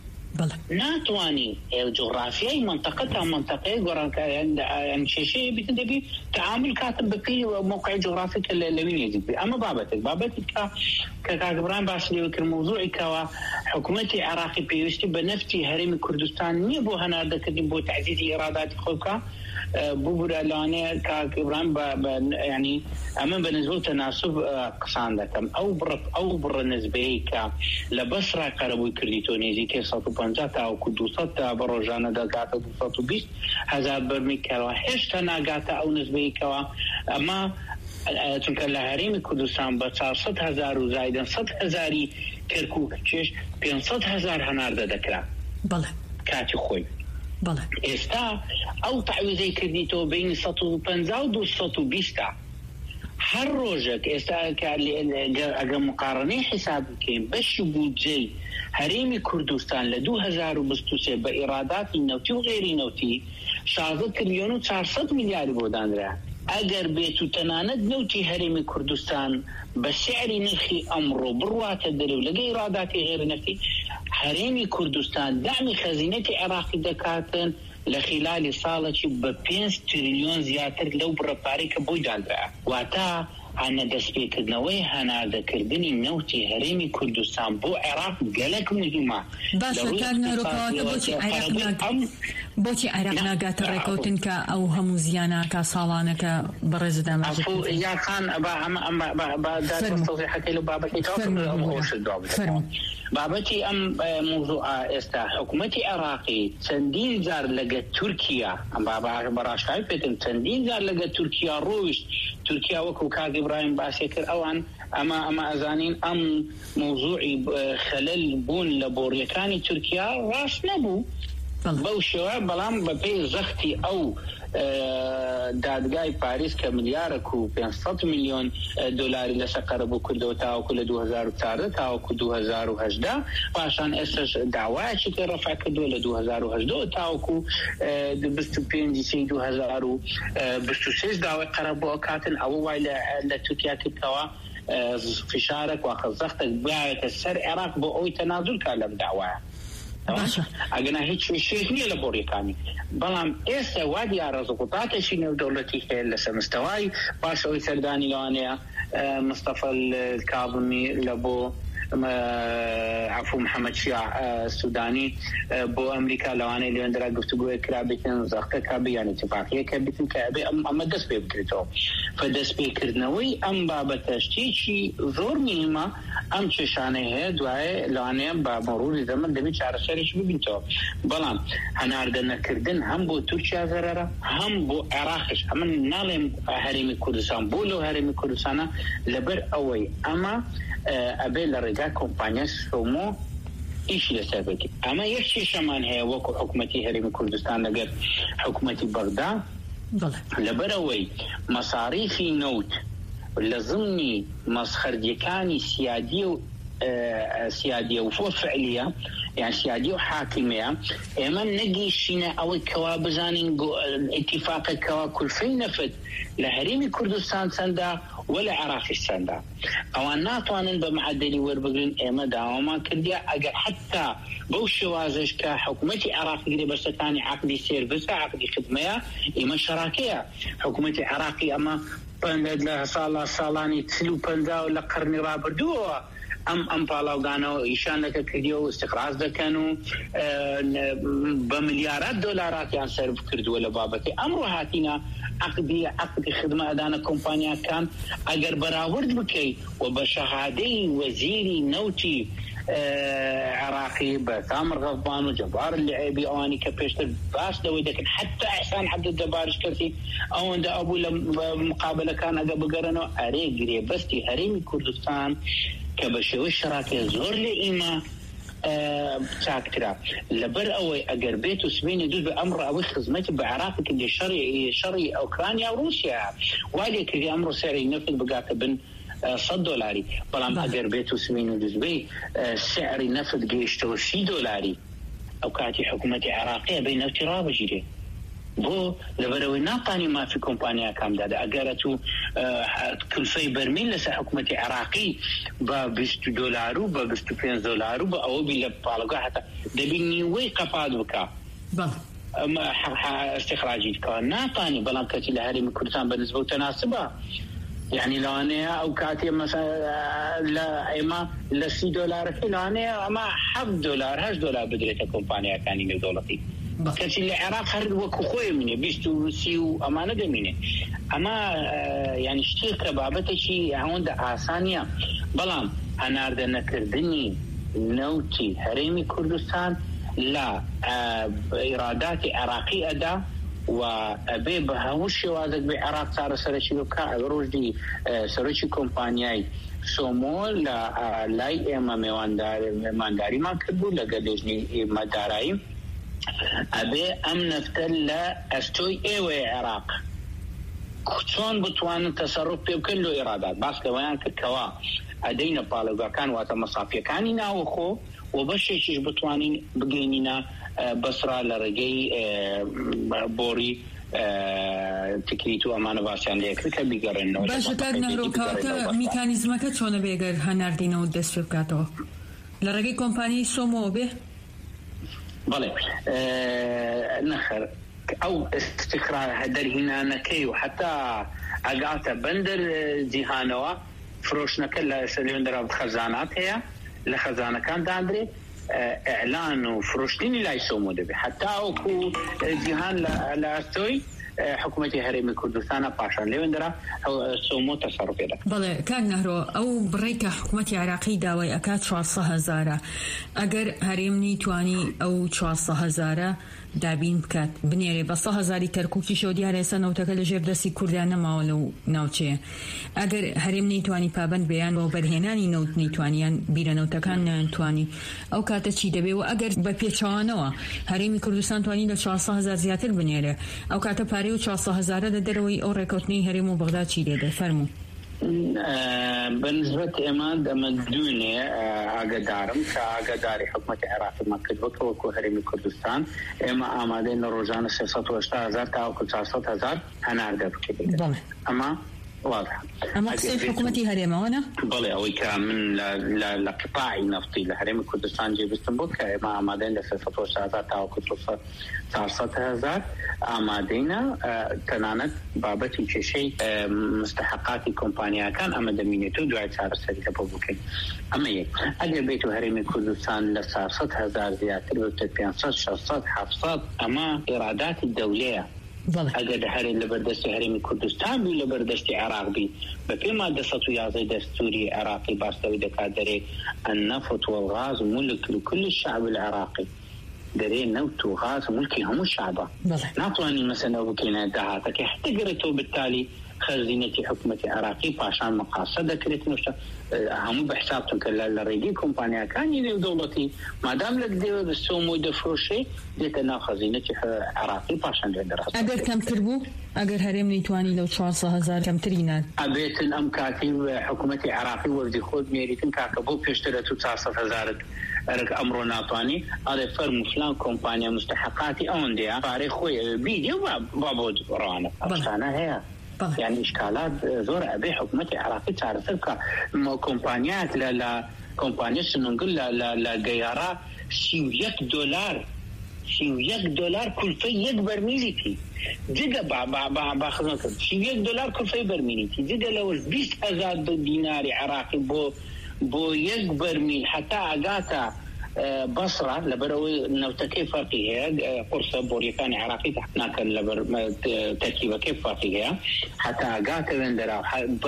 S5: ناتواني جغرافيا منطقتها منطقة جغرافيا شيء بتدبي تعامل كاتب بقي موقع جغرافي اللي يجي. أما بابتك بابتك ككابران باسلي وكر موضوعي كوا حكومتي عراقي بيوستي بنفتي هرم كردستان نيبو هنا ذكر بو تعزيز إيرادات خوكا بوبر لانه كابران يعني أما بالنسبة تناسب قصان ذكم أو بر أو بر نسبة ك لبصرة قربوا كرديتوني زي كيساتو بنجاتا أو كدوساتا بروجانا دقاتا دوساتو بيست هذا برميكوا هش تناقاتا أو نسبة كوا أما چونکە لە هەرێمی کوردستان بە چارسەد هەزار و زایدەن سەد هەزاری کەرکووک چێش پێنجسەد هەزار هەناردە دەکرا کاتی خۆی. ئێستا ئەو تعویزەی کردیتەوە بینی سەد و پەنجا و دوو سەد و بیستە هەر ڕۆژێک ئێستا ئەگە مقارنەی حساب بکەین بەشی بودجەی هەرێمی کوردستان لە دوو هەزار و بیست و سێ بە ئیراداتی نەوتی و غێری نەوتی شازدە تریلیۆن و چارسەد میلیاری بۆ دانرا. ئەگەر بێت و تەنانەت نەوتی هەرێمی کوردستان بە سعری نرخی ئەمڕۆ بڕواتە دەرەوە لەگەڵ ئیراداتی غێری نەفتی هەرێمی کوردستان دامی خەزینەتی عێراقی دەکاتن لە خلالی ساڵێکی بە پێنج تریلیۆن زیاتر لەو بڕەپارەی کە بۆی دانرا. واتە هەنە دەستپێکردنەوەی هەناردەکردنی نەوتی هەرێمی کوردستان بۆ عێراق گەلەک مهمە.
S4: باشە کار نەرۆکەواتە بۆچی عێراق بۆچی عێراق ناگاتە ڕێکەوتن کە ئەو هەموو زیانەکە ساڵانەکە بەڕێزدا
S5: یاخان بەداتۆزیحەکەی لە بابەتی بابەتی ئەم موضوع ئێستا حکوومەتی عێراقی چەندین جار لەگە تورکیا ئەم بەڕاشکاوی پێتن چەندین جار لەگە تورکیا ڕۆیشت تورکیا وەکو کاک ئیبراهیم باسی کرد ئەوان ئەمە ئەمە ئەزانین ئەم موضوعی خەلەل بوون لە بۆڕیەکانی تورکیا ڕاست نەبوو بەوشەوە بەڵام بەپێی زەختی ئەو دادگای پاریس کە ملیارێک و پێنج میلیۆن دلاری لەسەر قەرەبوو کردەوە تاوەکو لە دوو هەزار و چواردە تاوەکو دوو هەزار و هەژدە پاشان ئێستاش داوایەکی تر ڕەفع کردووە لە دوو هەزار و هەژدە تاوەکو بیست و پێنجی سێی دوو هەزار و بیست و سێ داوای قەرەبوو کاتن ئەوە وای لە تورکیا کردەوە فشارێک واقع زەختێک بایەتە سەر عێراق بۆ ئەوەی تەنازول کا لەم داوایە ئەگەنا هیچ شێخ نییە لە بۆڕیەکانی بەڵام ئێستا وا دیارە زوقوتاتێکی نێودەوڵەتی هەیە لەسەر مستەوای پاش ئەوەی سەردانی لەوانەیە مستەفا الکاظمی لە بۆ عفو محەممەد شیع سودانی بۆ ئەمریکا لەوانەیە لێوەندرا گفتوگوی کرابێتن زەختەکە بیان اتفاقیەکە بتن کە ئەبێ ئەمە دەست پێ بکرێتەوە فدەست پێکردنەوەی ئەم بابەتە شتێکی زۆر مهمە ئەم کێشانەی هەیە دوایێ لەوانەیە با مەڕوری زەمن دەبێت چارەسەرێکی ببینەوە بەڵام هەناردە نەکردن هەم بۆ تورکیا زەرەرە هەم بۆ عێراقش ئەمە ناڵێم هەرێمی کوردستان بۆ لەو هەرێمی کوردستانە لەبەر ئەوەی ئەمە ئەبێ لە ڕێگا کۆمپانیا سۆمۆ ئیشی لەسەر بکرێت ئەمە یەک کێشەمان هەیە وەکو حکوومەتی هەرێمی کوردستان لەگەر حکوومەتی بەغدا لەبەرەوەی مەساریفی نەوت لە ضمنی مەسخەردیەکانی سیادی و سیادیە و فۆ فعلیە یان سیادی و حاکمیە ئێمە نەگەیشتینە ئەوەی کەوا بزانین ئیتیفاقێکەوە کولفەی نەفت لە هەرێمی کوردستان چەندە ولا عراقی چەندە ئەوان ناتوانن بە معدەلی وەربگرن ئێمە داوامان کردیا ئەگەر حتا بەو شێوازش کە حکوومەتی عراقی گرێ بەرسەکانی عقدی سێرڤیسە عقدی خدمەیە ئێمە شەراکەیە حکوومەتی عراقی ئەمە لە ساڵا ساڵانی چل و پەنجا و لە قەرنی ڕابردووەوە ئەم ئەم پاڵاوگانەوە ئیشانەکە کردیە و استقراز دەکەن و بە ملیارات دۆلاراتیان سەرف کردووە لە بابەتی ئەمڕۆ هاتینە عقدی عقدی خدمە ئەدانە کۆمپانیاکان ئەگەر بەراورد بکەیت و بە شەهادەی وەزیری نەوتی عراقی بە تامر غەضبان و جەبار العێبی ئەوانی کە پێشتر باس دەوەی دەکەن حتا ئەحسان عەبدولجەباریش کردی ئەوەندە ئەبوو لە مقابلەکان ئەگە بگەڕنەوە ئەرێ گرێ بەستی هەرێمی کوردستان کە بە شێوەی شەراکە زۆر لە ئیمە چاکترا لەبەر ئەوەی ئەگەر بێت و سبینی دوو بە ئەمڕۆ ئەوەی خزمەتی بە عێراقی کردی شەڕی شەڕی ئۆکرانیا و رووسیا وا لێ کردی ئەمڕۆ سەری نەفت بگاتە بن سەد دۆلاری بەڵام ئەگەر بێت و سبینی و دوزبەی سعری نەفت گەیشتەوە سی دۆلاری ئەو کاتی حکوومەتی عێراقیە بەی نەفتی ڕابژیرێ بۆ لەبەرەوەی ناقانی مافی کۆمپانیاکان دادا ئەگەرە تو کلفەی بەرمیل لەسەر حکوومەتی عێراقی بە بیست دۆلار و بە بیست و پێنج دۆلار و بە ئەوە بی لە پاڵگا هەتا دەبی نیوەی قەپات بکە استخراجی بکە ناقانی بەڵام کەچی لە هەرێمی کوردستان بە نسبە و تەناسبە یعنی لەوانەیە ئەو کاتێ لە ئێمە لە سی دۆلارەکەی لەوانەیە ئەمە حەفت دۆلار هەشت دۆلار بدرێتە کۆمپانیاکانی نێودەوڵەتی کەچی لە عێراق هەر وەکو خۆی منێ بیست و سی و ئەمانە دەمینێ ئەمە یعنی شتێک کە بابەتێکی ئەوەندە ئاسانیە بەڵام هەناردە نەکردنی نەوتی هەرێمی کوردستان لە ئیراداتی عێراقی ئەدا و ئەبێ بە هەموو شێوازێک بێ عێراق چارەسەرێکی بکە ڕۆژدی سەرۆکی کۆمپانیای سۆمۆ لە لای ئێمە مێوانداریمان کردبوو لە گەلێژنی مەدارایی ئەبێ ئەم نەفتە لە ئەستۆی ئێوەی عێراق چۆن بتوانن تەسەڕف پێ بکەن لۆ ئێرادات باس لەوەیان کردکەوە ئەدەینە پاڵێگاکان واتە مەسافیەکانی ناوەخۆ و بەشێکیش بتوانین بگەینینە بەسرا لە ڕێگەی بۆری تکریت و ئەمانە باسییان لێکرد کە بیگەڕێنەوە
S4: باشە کاک نەهرۆکەوتە میکانیزمەکە چۆنە بێگەر هەناردینەوە دەست پێ بکاتەوە لە ڕێگەی کۆمپانیای سۆمۆ بێ
S5: بەڵێ نەخەر ئەو استخراج دەرهینانەکەی و حتا ئەگاتە بەندەر جیهانەوە فرۆشتنەکە لە سەلێندەرا خەزانات هەیە لە خەزانەکان دادرێت ئەعلان و فرۆشتنی لای سۆمۆ دەبێت حتا وەکو جیهان لە ئەستۆی حکوومەتی هەرێمی کوردستانە پاشان لێوێندرا سۆمۆ تەسەڕف پێدا.
S4: بەڵێ کاک نەهرۆ ئەو بڕێی کە حکوومەتی عێراقی داوای ئەکات چوارسە هەزارە ئەگەر هەرێم نیتوانی ئەو چوارسە هەزارە دابین بکات بنێرێ بە سە هەزاری کەرکووکی شۆ دیارە ئێستا نەوتەکە لە ژێر دەستی کوردیان نەماوە لەو ناوچەیە. ئەگەر هەرێم نەیتوانی پابند بێیان بۆ بەرهێنانی نەوت نەیتوانیان بیرە نەوتەکان نەیانتوانی ئەو کاتە چی دەبێ و ئەگەر بە پێچەوانەوە هەرێمی کوردستان توانی لە چوارسە هەزار زیاتر بنێرە ئەو کاتە پارەی و چوارسە هەزارە لە دەرەوەی ئەو ڕێکەوتنی هەرێم و بەغدا چی دێ دەفەرموو؟
S5: بنسبة إيمان دمدوني أقدارم كأقداري حكومة العراق ما كتبت وكو هرمي كردستان إما آمادين روزانة ستة وعشرين هزار تاو تسعة هزار أنا أقدر كده أما واضح.
S4: أما قصة حكومة هرم وانا؟
S5: بلى أوي كمن لقطاع نفطي لهرم كردستان جيب استنبول كما آمادين لستة وعشرين هزار تاو تسعة هزار آمادينا تنانت بابتي كشيء مستحقات كومبانيا كان أما دمينيتو دعاء صار سريع بوكين. أما يك أجل بيتو هرم كردستان لستة هزار زيادة وتبيان صد شصد حفصد أما إرادات الدولية. اگر هرین لبردست هرمی کردستان بی لبردست عراق بی بفيما دستو يازي دستوري عراقي باستوي دكادري النفط والغاز ملك لكل الشعب العراقي دري نفط وغاز ملكي هم الشعب نعطواني مثلا وكينا دهاتك حتى قريتو بالتالي خزينة حكومة عراقي باشان مقاصدة كريت نشتا هم بحسابتهم كلا الرئيسي كومبانيا كان يدي دولتي ما دام لك دي السومو دفروشي ديتنا خزينة عراقي باشان دراسة
S4: اگر كم تربو اگر هرم نيتواني لو چوارسە هزار كم ترينات
S5: ابيت الامكاتي حكومة عراقي وردي خود ميريتن كاكبو بيشترتو چوارسە هزار ارك امرو ناطاني على فرم فلان كومبانيا مستحقاتي اونديا فاري خوي بيديو بابود رانا اشتانا هي يعني إشكالات زور أبي حكومة عراقي تعرف كا كومبانيات لا لا كومبانيات نقول لا لا لا جيارة سيويك دولار سيويك دولار كل في يكبر ميلتي جدا با با با باخذنا سيويك دولار كل في برميلتي جدا لو بيست هزار دينار عراقي بو بو يكبر ميل حتى أجاتا بصرة لبروي نوتا كيف فرقي هي قرصة بوريكاني عراقي تحتنا كان لبر تركيبة كيف فرقي هي حتى قاتا بندرا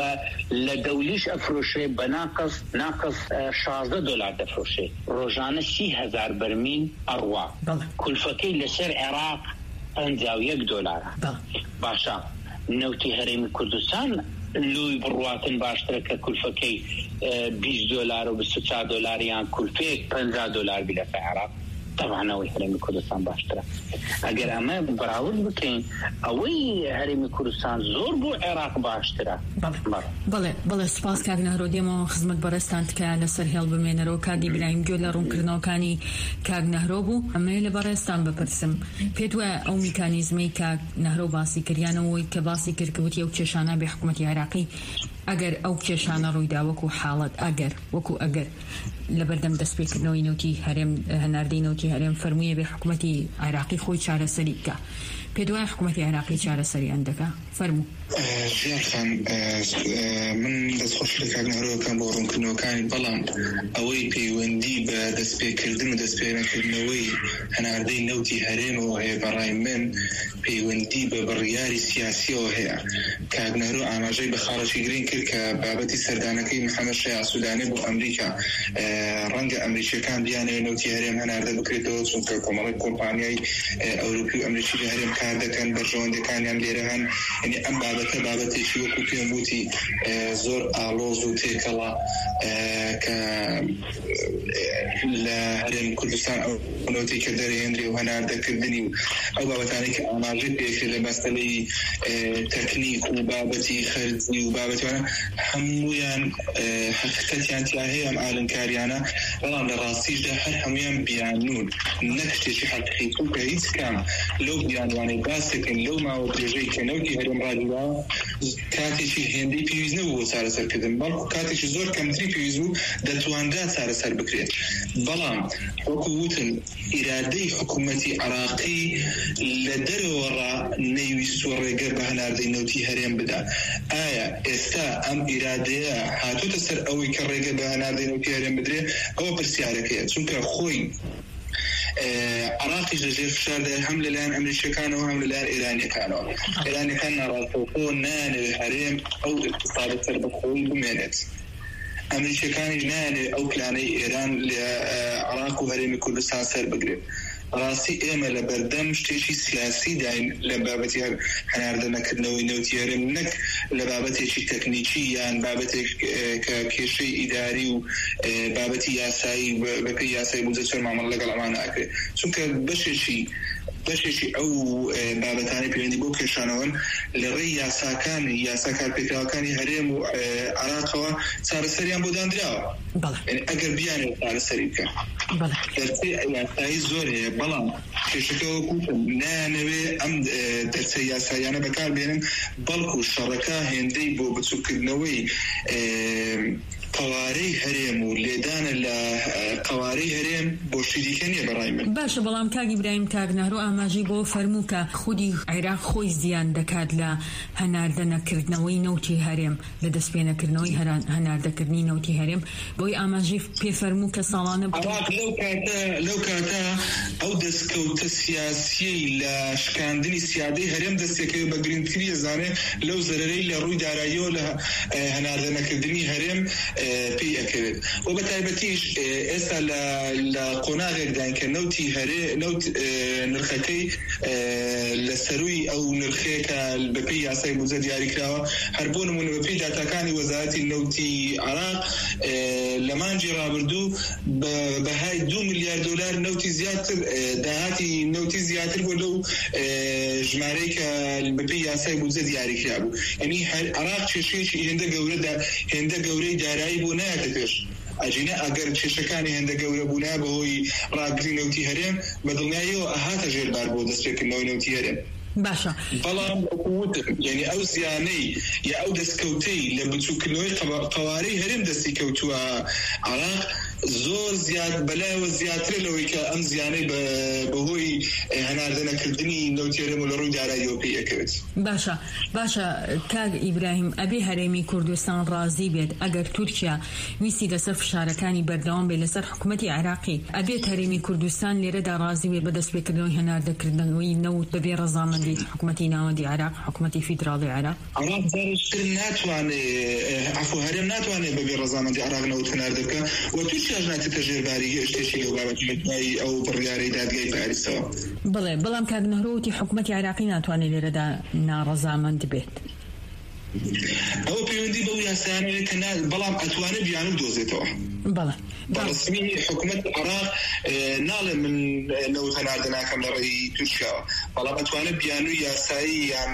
S5: لدوليش أفروشي بناقص ناقص شازدة دولار دفروشي روجانا سي هزار برميل أروا كل فكي لسر عراق أنزاو يك دولار باشا نوتي هريم كردستان لوي برواتن باشترك كل فكي بیست دلار و بیست و چهار دلار یا كل فيك پنجاه دلار بلا في العراق طبعا اوي هرمي كردستان باشتره اگر اما براود بكين اوي هرمي كردستان زور بو عراق باشتره
S4: بله بله سپاس کاک نهرودی ما خدمت برستان که لسر هیل بمینرو کاگی برایم جول رون کرنو کانی کاک نهروبو اما لبرستان بپرسم پیتوا او میکانیزمی کاک نهرو باسی کریانو وی که باسی کرکوتی او چشانه به حکومت عراقی اگر او کشانه روی دا وکو حالت اگر وکو اگر لبردم دست بکرنوی نوتی هرم هنردی نوتی هرم فرمویه به حکومتی عراقی خوی چاره سری که پیدوای حکومتی عراقی چاره سری اندکا فرمو
S6: جير خان من دەست خۆشەکان هەرۆکان بۆ ڕوونکردنەوەکانی بەڵام ئەوەی پەیوەندی بە دەستپێکردن و دەستپێنەکردنەوەی هەناردەی نەوتی هەرێمەوە هەیە بەڕای من پەیوەندی بە بڕیاری سیاسیەوە هەیە کاگنەرۆ ئاماژەی بە خاڵەکی گرنگ کرد کە بابەتی سەردانەکەی محەممەد شەیع سوودانی بۆ ئەمریکا ڕەنگە ئەمریکیەکان بیانەوێ نەوتی هەرێم هەناردە بکرێتەوە چونکە کۆمەڵی کۆمپانیای ئەوروپی و ئەمریکی لە هەرێم کار دەکەن بەرژەوەندەکانیان لێرە هەن یعنی ئەم بابەتە بابەتێکی وەکو پێم وتی زۆر ئاڵۆز و تێکەڵا کە لە هەرێم کوردستان ئەو نەوتی کە دەرهێنرێ و هەناردەکردنی و ئەو بابەتانەی کە ئاماژەی پێکرێت لە مەسەلەی تەکنیک و بابەتی خەرجی و بابەتوانە هەموویان حقیقەتیان تیا هەیە ئەم ئالنکاریانە بەڵام لە ڕاستیشدا هەر هەمویان بیانون نەک شتێکی حەقیقی چونکە هیچ کام لەو بیانوانەی باسەکەن لەو ماوە درێژەی کە نەوتی هەرێم ڕادیوە کاتێکی هێندەی پێویست نەبوو بۆ چارەسەرکردن بەڵکو کاتێکی زۆر کەمتری پێویست بوو دەتوانرا چارەسەر بکرێت بەڵام وەکو وتن ئیرادەی حکوومەتی عراقی لە دەرەوەڕا نەیویست ڕێگەر بە هەناردەی نەوتی هەرێم بدا ئایا ئێستا ئەم ئیرادەیە هاتوۆتە سەر ئەوەی کە ڕێگە بە هەناردەی نەوتی هەرێم بدرێ ئەوە پرسیارەکەیە چونکە خۆی عراقیش لەژێر فشاردە هەم لەلایەن ئەمریکیەکانەوە هەم لەلایەن ئێرانیەکانەوە ئێرانیەکان ناڕاستەوخۆ نانەوێت هەرێم ئەو اقتصادە سەربەخۆیی بمێنێت ئەمریکیەکانیش نانێت ئەو پلانەی ئێران لە عراق و هەرێمی کوردستان سەر بگرێت ڕاستی ئێمە لە بەردەم شتێکی سیاسی داین لە بابەتی هەناردەنەکردنەوەی نەوتی هەرێم نەک لە بابەتێکی تەکنیکی یان بابەتێک کە کێشەی ئیداری و بابەتی یاسایی بەپێی یاسایی بوجە چۆن مامەڵ لەگەڵ ئەمان ئاکرێت چونکە بەشێکی بەشێکی ئەو بابەتانی پەیوەندی بۆ کێشانەوەن لە ڕێی یاساکانی یاسا کارپێکراوەکانی هەرێم و عێراقەوە چارەسەریان بۆ دانراوە ئەگەر بیانێت چارەسەری بکە دەرچەی یاسایی زۆر هەیە بەڵام کێشەکەەوە کوتم نانەوێ ئەم دەرچەی یاساییانە بەکاربێنن بەڵکو شەڕەکە هێندەی بۆ بچووکردنەوەی قوارەی هەرێم و لێدانە لە قوارەی هەرێم بۆ شیریکە نیە بەڕای من.
S4: باشە بەڵام کاک ئیبراهیم کاکنەهرۆ ئاماژەی بۆ فەرموو کە خودی عێراق خۆی زیان دەکات لە هەناردەنەکردنەوەی نەوتی هەرێم لە دەستپێنەکردنەوەی هەناردەکردنی نەوتی هەرێم بۆی ئاماژەی پێ فەرموو کە ساڵانە
S6: لەو کاتە لەو کاتە ئەو دەستکەوتە سیاسیی لە شکاندنی سیادەی هەرێم دەستێکەوە بە گرنگتری ئەزانێ لەو زەرەرەی لە ڕووی داراییەوە لە هەناردەنەکردنی هەرێم پێی ئەکەوێت و بە تایبەتیش ئێستا لە قۆناغێکدان کە نەوتی هەرێ نەوت نرخەکەی لە سەروی ئەو نرخێکە بەپێی یاسای بوجە دیاریکراوە هەر بۆ نمونە بەپێی داتاکانی وەزارەتی نەوتی عێراق لە مانجی ڕابردوو بەهای دو میلیارد دۆلار نەوتی زیاتر داهاتی نەوتی زیاتر بۆ لەو ژمارەی کە بەپێی یاسای بوجە دیاریکرا بوو یعنی عێراق کێشەیەکی هێندە گەورە هێندە گەورەی دارایی بۆ نایەتە پێش ئەجینە ئەگەر کێشەکانی هێندە گەورە بوونا بەهۆی ڕاگری نەوتی هەرێم بە دڵنیاییەوە ئەهاتە ژێربار بۆ دەستپێکردنەوەی نەوتی هەرێم.
S4: باشە
S6: بەڵام یعنی ئەو زیانەی یا ئەو دەستکەوتەی لە بچووکردنەوەی قوارەی هەرێم دەستی کەوتووە عێراق زۆر زیاد بەلایەوە زیاترە لەوەی کە ئەم زیانەی بەهۆی هەناردەنەکردنی نەوتی هەرێم و لە ڕووی داراییەوە پێی ئەکەوێت.
S4: باشە باشە کاک ئیبراهیم ئەبێ هەرێمی کوردستان ڕازی بێت ئەگەر تورکیا ویستی لەسەر فشارەکانی بەردەوام بێت لەسەر حکوومەتی عێراقی ئەبێت هەرێمی کوردستان لێرەدا ڕازی بێت بە دەستپێکردنەوەی هەناردەکردنەوەی نەوت بەبێ ڕەزامەندی حکوومەتی ناوەندی عێراق حکوومەتی فیدراڵی عێراق
S6: عێراق زارشتر ناتوانێت عفو هەرێم ناتوانێت بەبێ ڕەزامەندی عێراق نەوت هەناردەکە و تورکیاش ناتێتە ژێرباری شتێکی لەو بابەتی ئەو بڕیارەی دادگای پاریسەوە.
S4: بڵێ بەڵام کاکنەهرۆتی حکوومەتی عێراقی ناتوانێت لێرەدا ناڕەزامەند بێت.
S6: ئەو پەیوەندی بەو یاسایانەیە کە بەڵام ئەتوانێت بیان و دۆزێتەوە.
S4: بەڵێ
S6: بەڕسمی حکوومەت عێراق ناڵێ من نەوت هەناردە ناکەم لە ڕێی تورکیاوە بەڵام ئەتوانێت بیان و یاسایی یان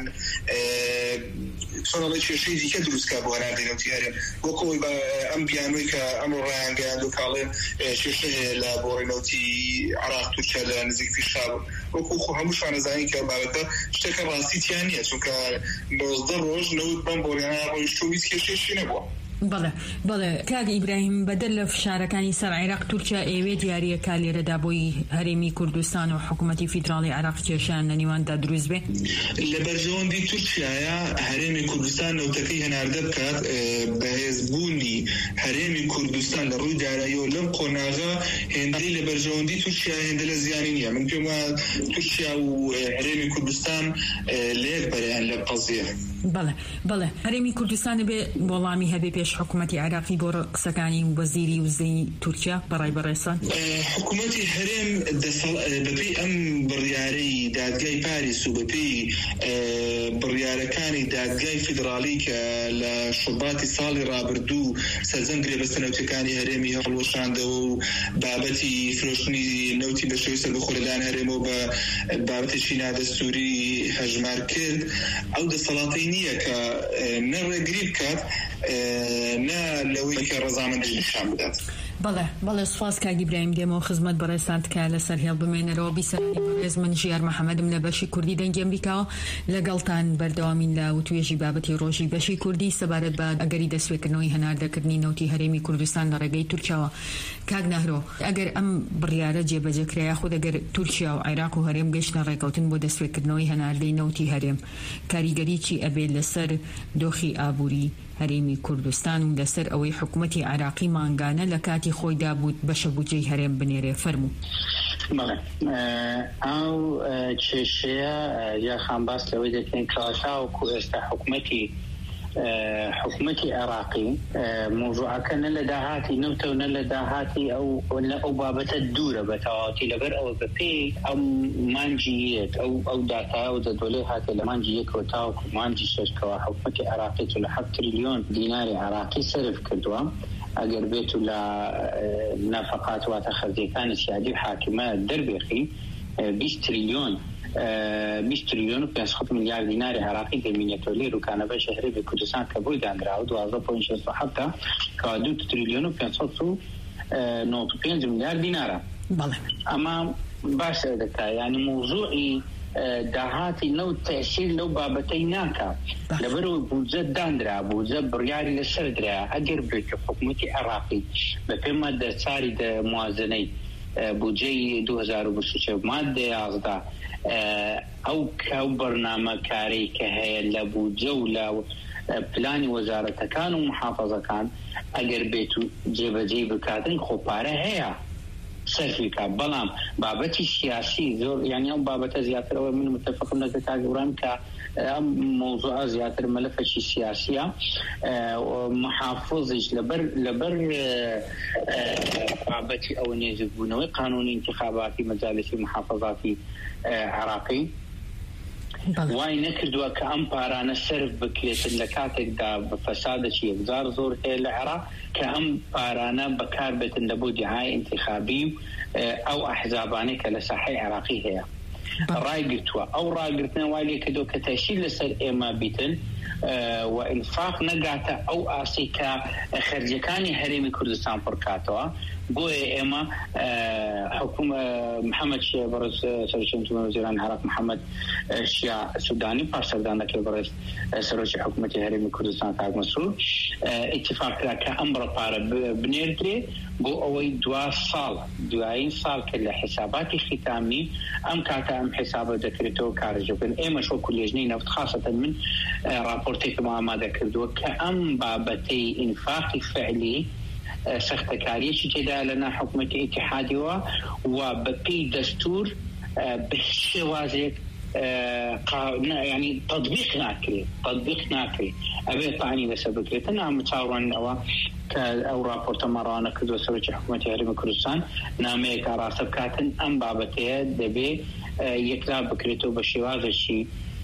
S6: چۆنەڵی کێشەی دیکە دروستکە بۆ هەناردەی نەوتی هەرێم وەکەوەی ئەم بیانووی کە ئەمڕۆ ڕایانگەیان و کاڵێن کێشە هەیە لە بۆ ڕێنەوتی عێراق تورکیا لە نزیک فیشا بوو وەکو خۆ هەمووشان نەزانین کە بابەتە شتێکە ڕاستیتیان نییە چونکە نۆزدە ڕۆژ نەوت بەم بۆریانە ڕۆیشتە و هیچ کێشەیەکی نەبووە.
S4: بەڵێ بەڵێ کاک ئیبراهیم بەدەر لە فشارەکانی سەر عێراق تورکیا ئێوێ دیاریەکە لێرەدا بۆی هەرێمی کوردستان و حکوومەتی فیدراڵی عێراق کێشیان لە نێواندا دروست بێ
S6: لە بەرژەوەندی تورکیایە هەرێمی کوردستان نەوتەکەی هەناردە بکات بەهێزبوونی هەرێمی کوردستان لە ڕووی داراییەوە لەم قۆناغا هێندەی لە بەرژەوەندی تورکیا هێندە لە زیانی نییە من پێم وایە تورکیا و هەرێمی کوردستان لێک بەریان لە قەزیە.
S4: بەڵێ بەڵێ هەرێمی کوردستان بێ وەڵامی هەبێ پێش حکوومەتی عێراقی بۆ قسەکانی وەزیری وزەی تورکیا بەڕای بەڕێسان
S6: حکوومەتی هەرێم بەپێی ئەم بڕیارەی دادگای پاریس و بەپێی بڕیارەکانی دادگای فیدراڵی کە لە شوباتی ساڵی ڕابردوو سەرجەم گرێبەستە نەوتەکانی هەرێمی هەڵوەشاندەوە و بابەتی فرۆشتنی نەوتی بە شێوەی سەربەخۆلەدان هەرێمەوە بە بابەتێکی نادەستوری هەژمار کرد ئەو دەسەڵاتی نییە کە نەڕێگری بکات نا لەوەی کە ڕەزامەندی نیشان بدات.
S4: بەڵێ بەڵێ سوپاس کاک ئیبراهیم دێمەوە خزمەت بەڕێستان تکایە لەسەر هێڵ بمێنەرەوە بیسەرانی بەڕێز من ژیار محەممەدم لە بەشی کوردی دەنگی ئەمریکاوە لەگەڵتان بەردەوامین لە وتوێژی بابەتی ڕۆژی بەشی کوردی سەبارەت بە ئەگەری دەستپێکردنەوەی هەناردەکردنی نەوتی هەرێمی کوردستان لە ڕێگەی تورکیاوە. کاک نەهرۆ ئەگەر ئەم بڕیارە جێبەجێکرایە خۆ دەگەر تورکیا و عێراق و هەرێم گەشتە ڕێکەوتن بۆ دەستپێکردنەوەی هەناردەی نەوتی هەرێم کاریگەری چی ئەبێت لەسەر دۆخی ئابووری هەرێمی کوردستان و لەسەر ئەوەی حکوومەتی عێراقی مانگانە لە کاتی خۆیدا بوو بەشە بودجەی هەرێم بنێرێ فەرموو.
S5: ئەو کێشەیە یا خانباس لەوەی دەکەین کەواشاوەکو ئێستا حکوومەتی حكومتي عراقي موضوع كان لداهاتي نوتو لداهاتي او او بابت الدوره بتاعتي لبر او بي او مانجيت او او داتا او دولهات لمانجي كوتاو مانجي شركه حكومتي عراقي تلحق تريليون دينار عراقي صرف كدوا اگر بيتو لا نفقات وتخذي كان سيادي حاكمه دربيخي عشرين تريليون عشرين تريليون وخمسمائة مليار دينار عراقي جمينيتولي ركانه شهري بكردستان كبول دانراو دوازده فاصله شش حتى كادو تريليون وخمسمائة وخمسين مليار دينار
S4: بله
S5: اما باش ذكا يعني موضوعي داهاتي نو تأثير لو بابتيناك لبرو بوزة داندرا بوزة برياري لسردرا أجر بك حكومتي عراقي بفيما دا ساري دا موازني بودجي دو هزار وبسوشة مادة أغضا أو كو برنامج كاري كهي لبوجولة بلاني وزارة كان ومحافظة كان أجر بيتو جيب جيب كاتن خبارة هي سرفيكا بلام بابتي سياسي زور يعني أم بابتي زيادة من متفق من التاجران ك موضوع زيادة الملف السياسية محافظش لبر لبر بابتي أو نيزبونوي قانون انتخاباتي مجالس محافظاتي عراقي واي نكردوا كأمبارانا سرف بكريت اللكاتك دا بفسادة شيء بزار زور هي العراق كأمبارانا بكاربة النبو دعاية انتخابي أو أحزاباني كالساحي عراقي هي راي قلتوا أو راي قلتنا والي كدو كتاشيل لسر إما بيتن وإنفاق نقاتا أو آسيكا خرجكاني هريمي كردستان فركاتوا بوي إما حكومة محمد شيع برز سرشنت وزيران العراق محمد شيع سوداني بارسردان لكي برز سرش حكومة هريمي كردستان تاق مسؤول اتفاق لك أمر بار بنيردري بو أوي دوا صال دواين صال كل حساباتي ختامي أم كاتا أم حسابه ذكرته كارجو بن إما شو كل جنين أفت خاصة من رابورتي كما ما ذكرتوا كأم بابتي إنفاق فعلي سختكارية جدا لنا حكومة اتحادي وبقي دستور بشوازك يعني تطبيق ناكري تطبيق ناكري أبي طعني بسبكتنا عم تصورون أو كأو رابورت مرانا كذا سويت حكومة هرم كردستان نامي كراسب كاتن أم بابتيه دبي يكتب بكريتو بشواز الشيء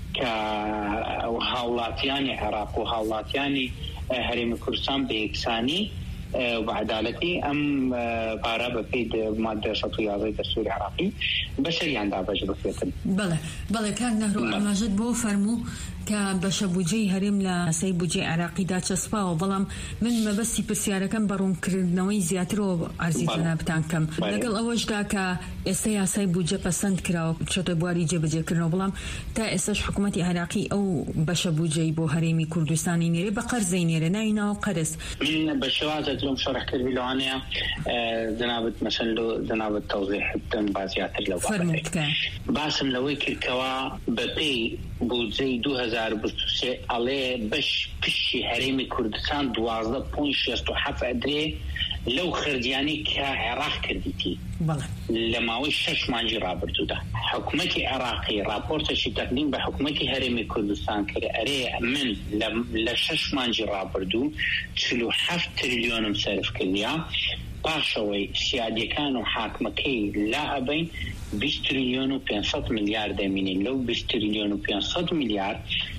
S5: كهاولاتياني عراق وهاولاتياني هرم كردستان بإكساني وبعدالتي أم بارا بفيد مادة شطوية زي الدستور العراقي بشري عندها بجبكتن
S4: بله بله كان نهرو أماجد بو فرمو كبشبوجي هرم لسيبوجي عراقي دا چسبا وبلام من ما بس برسيارة كم برون كردنوي زياترو عرزيتنا بتان كم لقل أوج دا كا إسيا سيبوجي پسند كراو شطو بواري جبجي كرنو بلام تا إساش حكومتي عراقي أو بشبوجي بو هرمي كردستاني نيري بقر زي نيري ناينا وقرس
S5: من بشوازة لهم شرح كربي لوانيا دنابت مثلا لو دنابت توضيح الدن بازياتر لو
S4: فرموت
S5: باسم لويك الكوا ببي بوزي دو هزار بستوسي عليه بش كشي هريمي كردستان دوازده بونش يستو حف أدري لو خردياني كعراق كرديتي لما وشش مانجي رابرتو ده حكومتي عراقي رابورتشي تقديم بحكومتي هريمي كردستان كري من لشش مانجي رابرتو تلو حف تريليون مصرف كليا باشوي سيادي كانوا حاكمكي لا أبين عشرين تريليون وخمسمائة مليار دامينين لو عشرين تريليون وخمسمائة مليار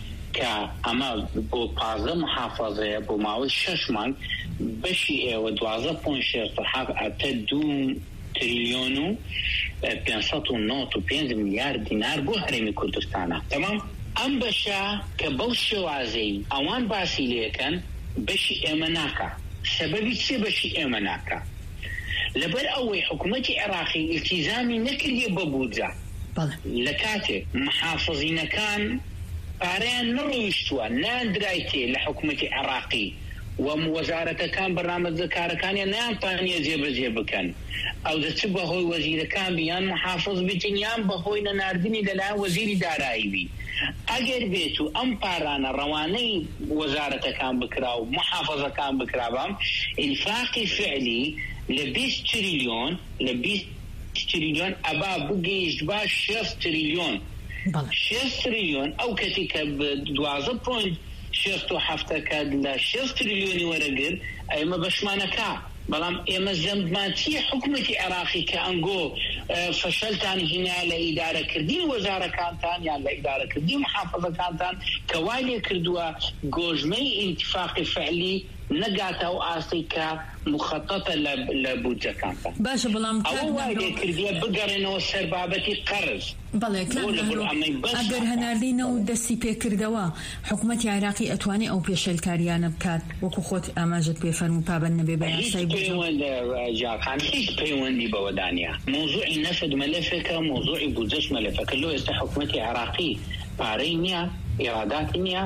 S5: كأما بو بازا محافظة بو ماوي ششمان بشي ودوازة بونشير صحاب أتدون تريليون وخمسمائة ونوت وخمسين مليار دينار بو هرمي كردستانا تمام أم بشا كبوشي وازي أوان باسي ليكن بشي إيماناكا سببي تسي بشي إيماناكا لبر أوي حكومتي عراقي التزامي نكري ببوزة لكاتي محافظين كان بارين نرويشتوا ناندرايتي لحكومتي عراقي ووزارة كان برنامج ذكارة كان ينام طانية زيب زيب كان أو ذا هوي وزير كان بيان محافظ بتنيان بهوي ناردني للا وزير دارائي بي أجر بيتو أم بارانا رواني وزارة كان بكراو محافظة كان بكراو إنفاقي فعلي لبيس تريليون لبيس تريليون أبا بقيش باش شف تريليون شف تريليون أو كتك بدوازة بوينت شێست و حەفتە کات لە شێست تریلیۆنی وەرەگر ئەمە بەشمانەکە بەڵام ئێمە زەمبماتی حکومەتی عێراقی کە ئەنگۆ فەشەلتان هینا لە ئیدارەکردنی وەزارەکانتان یان لە ئیدارەکردنی محافەزەکانتان کە وای لێ کردووە گۆژمەی ئینتیفاقی فعلی نەگاتە و ئاستی کە مخەتەتە لە بودجەکانتان
S4: باشە بەڵام
S5: ئەوە وای لێ کردووە بگەڕێنەوە سەر بابەتی قەرز.
S4: بەڵێ ئەگەر هەناردینە و دەستی پێکردەوە حکومەتی عێراقی ئەتوانێت ئەو پێشەلکاریانە بکات وەکو خۆت ئاماژت پێفەرموو پابەند نەبێ بە یاسای
S5: جاکان هیچ پەیوەندی بەوەدانە. موضوعی نەفد مەلەفێکە، موضوعی بودجەش مەلەفەکە. لۆ ئێستا حکومەتی عێراقی پارەی نییە، ئێراداتی نییە.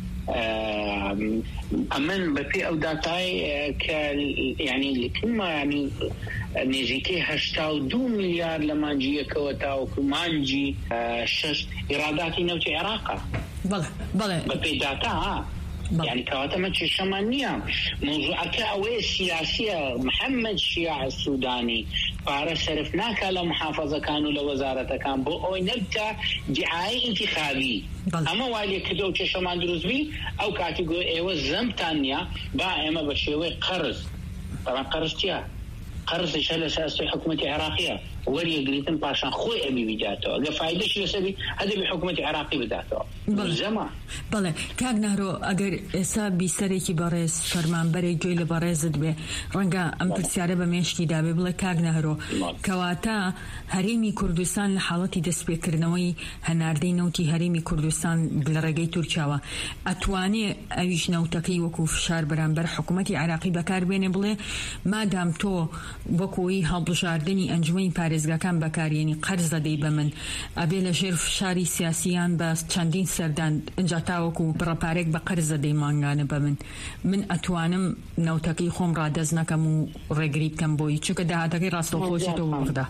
S5: ئەمن بەپێ ئەو داتای کە یعنی لکمە ینی نێزیکەی هەشتا و دوو میلیارد لە مانجیەکەوە تاوەکو مانجی شەش ئێراداتی نەوتی عێراقە.
S4: بەڵێ بەڵێ
S5: بەپێ داتا ها يعني كواتما تشمانية موضوع كأوي سياسية محمد شياع السوداني فارس صرفناك على محافظة كانوا لوزارة كان بو أو نبتا دعاية انتخابي بل. أما والي كدو تشمان دروز بي أو كاتيجو إيوه زمتانيا با إما بشيوي قرض طبعا قرض تيا قرض شل سياسي حكومة عراقية وري قريتن باشان خوي أبي بجاته أجا فايدة شو يسوي هذا بحكومة عراقي بداته
S4: بله بله کاغ نهرو اگر حساب بیسری بارز فرمان بری جویل بارزد به رنگا ام پرسیاره به میشتی دابه بله کاغ نهرو کواتا هریمی کردستان لحالتی دست بکردنوی هنردی نوتی هریمی کردستان بلرگی ترکیه اتوانی اویش نوتکی وکو فشار برانبر حکومتی عراقی بکار بینه بله مادام تو وکوی هبلشاردنی انجمن پارێزگاکان بەکارێنی قەرز دەدەی بە من ئەبێ لە ژێر فشاری سیاسیان بە چەندین سەردان ئەجا تاوەکو بڕەپارێک بە قەرز دەدەی مانگانە بە من من ئەتوانم نەوتەکەی خۆم ڕادەست نەکەم و ڕێگری بکەم بۆی چونکە داهاتەکەی ڕاستەوخۆشیتەوە بەغدا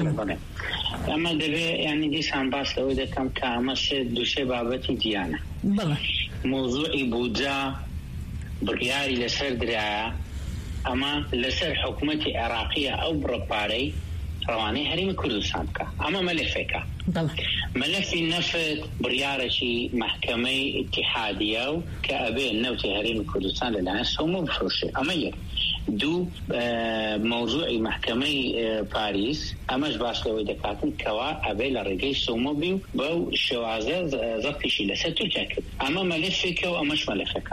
S5: ئەمە دەبێ ینی دیسان باس لەوەی دەکەم کە ئەمە دووسێ بابەتی دیانە. موضوعی بودجە بڕیاری لەسەر درایە ئەمە لەسەر حکومەتی عێراقیە ئەو بڕەپارەی رواني هريم كردستان كا أما ملفك ملفي نفت بريارشي محكمة اتحادية كأبي النوتي هريم كردستان للناس هم مفروشة أما يك دو موضوع محكمة باريس أماش باش لو دكاتن كوا أبي لرجال سومو بيو بو شوازة زقتشي لستو جاكد أما ملفك وأماش ملفك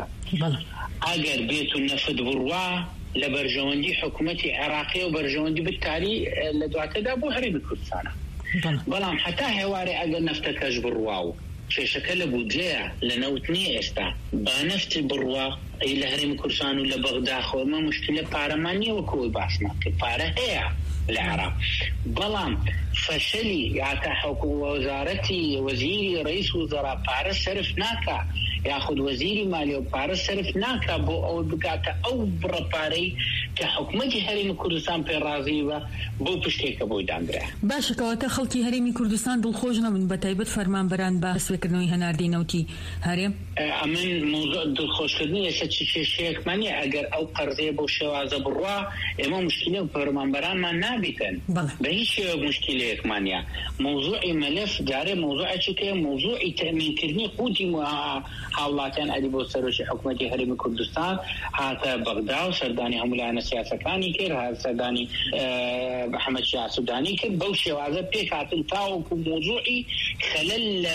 S5: أجر بيتو نفت بروا لبرجوندي حكومتي عراقية وبرجوندي بالتالي لدوات دابو هريم كردستان بلام حتى هواري أجر نفتكش برواو في شكل بودجة لنوتني استا بنفت بروا إلى هريم كردستان ولا بغداد خو ما مشكلة بارمانية وكوي باسنا كبارة هي العراق بلام فشلي يعطى حكم وزارتي وزيري رئيس وزراء بارس صرفناك ياخذ وزيري مالي وبارس صرفناك بو او بقاطع او برباري كحكومة هريم كردستان بالرازيبة بو بشتيك بو داندرا
S4: باش كواتا خلقي هريم كردستان دلخوجنا من بتايبت فرمان بران باس فكرنوي هناردي نوتي هريم
S5: امن موضوع دلخوش كردني يسا شيك ماني اگر او قرضي بو شوازة بروا اما مشكلة فرمان بران ما نابتن بهيش مشكلة مانيا موضوع ملف جاري موضوع اشكي موضوع تأمين كردني قوتي حاولاتان ادي بو سروشي حكومة هريم كردستان هاتا بغداد سرداني همولانا سياسة كاني كير هذا سرداني أه محمد شيع سوداني كير بوشي وهذا بيك هاتن تاوكو موضوعي خلال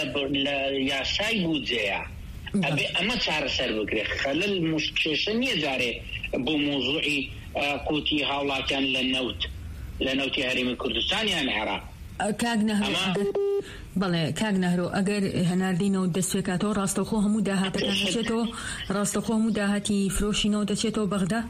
S5: ياساي بوزيا أبي أما تعرف سر بكري خلال مشكشن يزاري بو موضوعي أه قوتي حاولاتان للنوت لنوتي هريم كردستان يعني عراق
S4: كاغنه بله کاغ نهرو اگر هنردینو دستوکاتو راستخو همو دهات کنشتو راستخو همو دهاتی فروشینو دچتو بغداد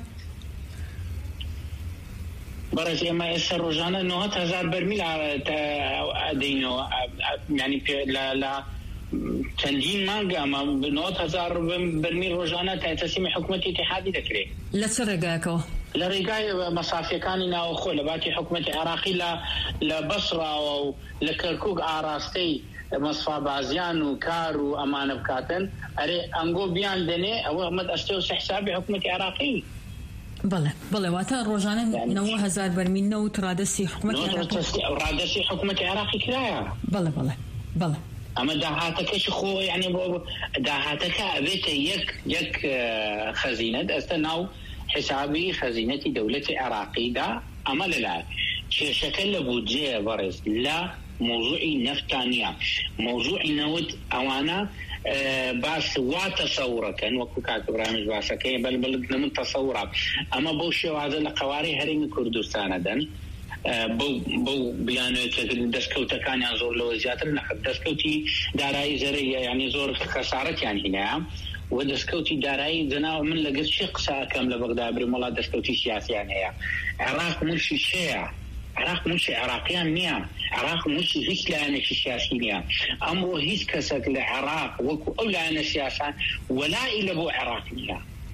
S5: برای اما اسر روزانه نهات هزار برمیل دینو یعنی لا لا تنجين مانجا ما نهات هزار برمیل روزانه تسمى حكومة اتحادي ذكري
S4: لا ترجعكو
S5: لرجاي مصافي كان ناو خو لباكي حكومة عراقي لا لبصرة أو لكركوك عراستي مصفى بازيان وكار وأمان بكاتن أري أنجو بيان دني أو مد أستوس حسابي حكومة عراقي
S4: بله بله واتا روزانه يعني نو هزار برميل نو ترادسي حكومة
S5: عراقي رادسي حكومة عراقي كرايا
S4: بله بله بله
S5: ئەمە داهاتەکەش خۆ یعنی بۆ داهاتەکە ئەبێتە یەک یەک خەزینە دەستە ناو حسابی خەزینەتی دەوڵەتی عێراقیدا ئەمە لەلایە کێشەکە لە بودجێ بەڕێز لە موضوعی نەفتانە موضوعی نەوت ئەوانە باس وا تەسەوڕەکەن وەکو کاکبرامش باسەکەی بەل بڵ من تەسەوڕە ئەمە بەو شێوازە لە قەواری هەرێمی کوردستانە دەن بەو بیانێتە دەستکەوتەکانیان زۆر لەوە زیاتر نەخت دەستکەوتی دارایی زەرەیە یعنی زۆر خەسارەتیان هینەیە و دەستکەوتی دارایی جەناو من لەگەر چی قساکەم لە بەغدا برێم وڵات دەستکەوتی سیاسیان هەیە عێراق ملکی شەیە عراق ملکی عراقیان نییە عراق ملکی هیچ لایەنێکی سیاسی نییە ئەمڕۆ هیچ کەسێک لە عێراق وەکو ئەو لایەنە سیاسان وەلای لە بۆ عێراق نییە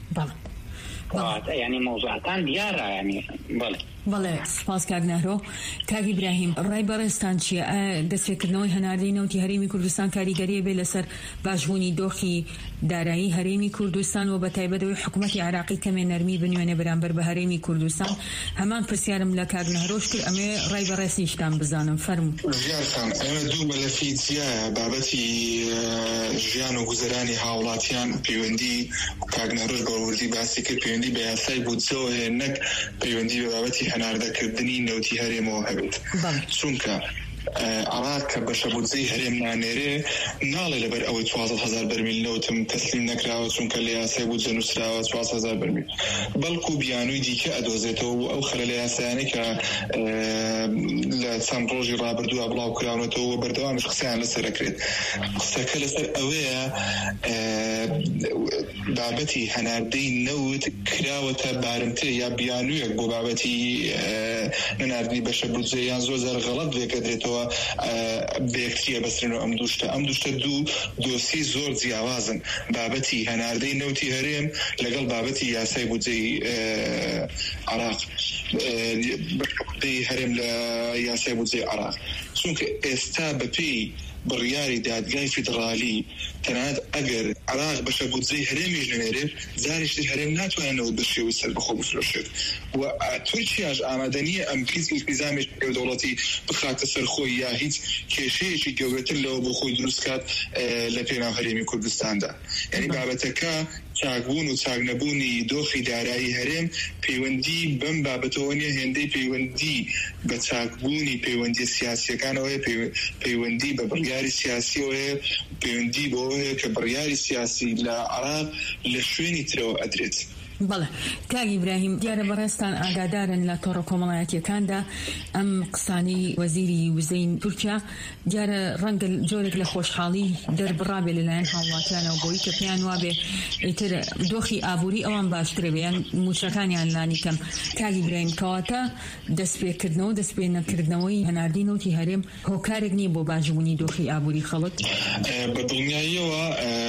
S5: یعنی مۆزوعەکان دیارە یعنی بەڵێ
S4: بەڵێ سپاس کاک نەهرۆ. کاک ئیبراهیم ڕای بەڕێستان چییە؟ دەستپێکردنەوەی هەناردەی نەوتی هەرێمی کوردستان کاریگەریە بێ لەسەر باشبوونی دۆخی دارایی هەرێمی کوردستان و بە تایبەتەوەی حکوومەتی عێراقی کەمێ نەرمی بنوێنێ بەرامبەر بە هەرێمی کوردستان؟ هەمان پرسیارم لە کاک نەهرۆش کرد، ئەمێ ڕای بەڕێستیشتان بزانم. فەرموو.
S6: ژیانتان ئەمە دوو مەلەفیتیایە بابەتی ژیان و گوزەرانی هاوڵاتیان پەیوەندی کاک نەهرۆش بەوردی باسی کرد پەیوەندی بە یاسای بودجەوە هەیە نەک پەیوەندی بە بابەتی هەناردەکردنی نەوتی هەرێمەوە هەبێت. چونکە عراق کە بەشە بودجەی هەرێم نانێرێ ناڵێ لەبەر ئەوەی چوازدە هەزار بەرمیل نەوتم تەسلیم نەکراوە چونکە لە یاسای بودجە نووسراوە چوازدە هەزار بەرمیل، بەڵکو بیانووی دیکە ئەدۆزێتەوە و ئەو خەلە لە یاسایانەی کە لە چەند ڕۆژی ڕابردووە بڵاو کراونەتەوە بەردەوامیش قسەیان لەسەر ئەکرێت. قسەکە لەسەر ئەوەیە بابەتی هەناردەی نەوت کراوەتە بارمتر یا بیانوویەک بۆ بابەتی هەناردنی بەشە بودجەیان زۆر زار غەڵەت دێکەدرێتەوە بەیەکتریە بەسرێنەوە ئەم دووشتە ئەم دووشتە دوو دۆسی زۆر جیاوازن، بابەتی هەناردەی نەوتی هەرێم لەگەڵ بابەتی یاسای بودجەی عراق هەرێم لە یاسای بودجەی عراق. چونکە ئێستا بەپێی بڕیاری دادگای فیدرالی تەنانەت ئەگەر عراق بەشە بودجەی هەرێمیش نەنێرێت جاریشتر هەرێم ناتوانێتەوە بە شێوەی سەربەخۆ بفرۆشێت و تورکیاش ئامادە نییە ئەم پیس ئیلتیزامێکی دەوڵەتی بخاتە سەر خۆی یا هیچ کێشەیەکی گەورەتر لەوە بۆ خۆی دروستکات لە پێناو هەرێمی کوردستاندا. یعنی بابەتەکە چاکبوون و چاکنەبوونی دۆخی دارایی هەرێم پەیوەندی بەم بابەتەوە نیە، هێندەی پەیوەندی بە چاکبوونی پەیوەندی سیاسیەکانەوەی پەیوەندی بە بڕیاری سیاسیەوەیە پەیوەندی بۆەوەیە کە بڕیاری سیاسی لە عراق لە شوێنی ترەوە ئەدرێت.
S4: بەڵێ کاک ئیبراهیم دیارە بەڕێستان ئاگادارن لە تۆڕە کۆمەڵایەتیەکاندا ئەم قسانی وەزیری وزەی تورکیا دیارە ڕەنگە جۆرێک لە خۆشحاڵی دەربڕابێ لەلایەن هاوڵاتیانەوە بۆی کە پێیان وابێ ئیتر دۆخی ئابووری ئەوان باشترە بێ یان موچەکانیان لانی کەم. کاک ئیبراهیم کەواتە دەستپێکردنەوە دەستپێنەکردنەوەی هەناردی نەوتی هەرێم هۆکارێک نییە بۆ باشبوونی دۆخی ئابووری خەڵک؟
S6: بە دڵنیاییەوە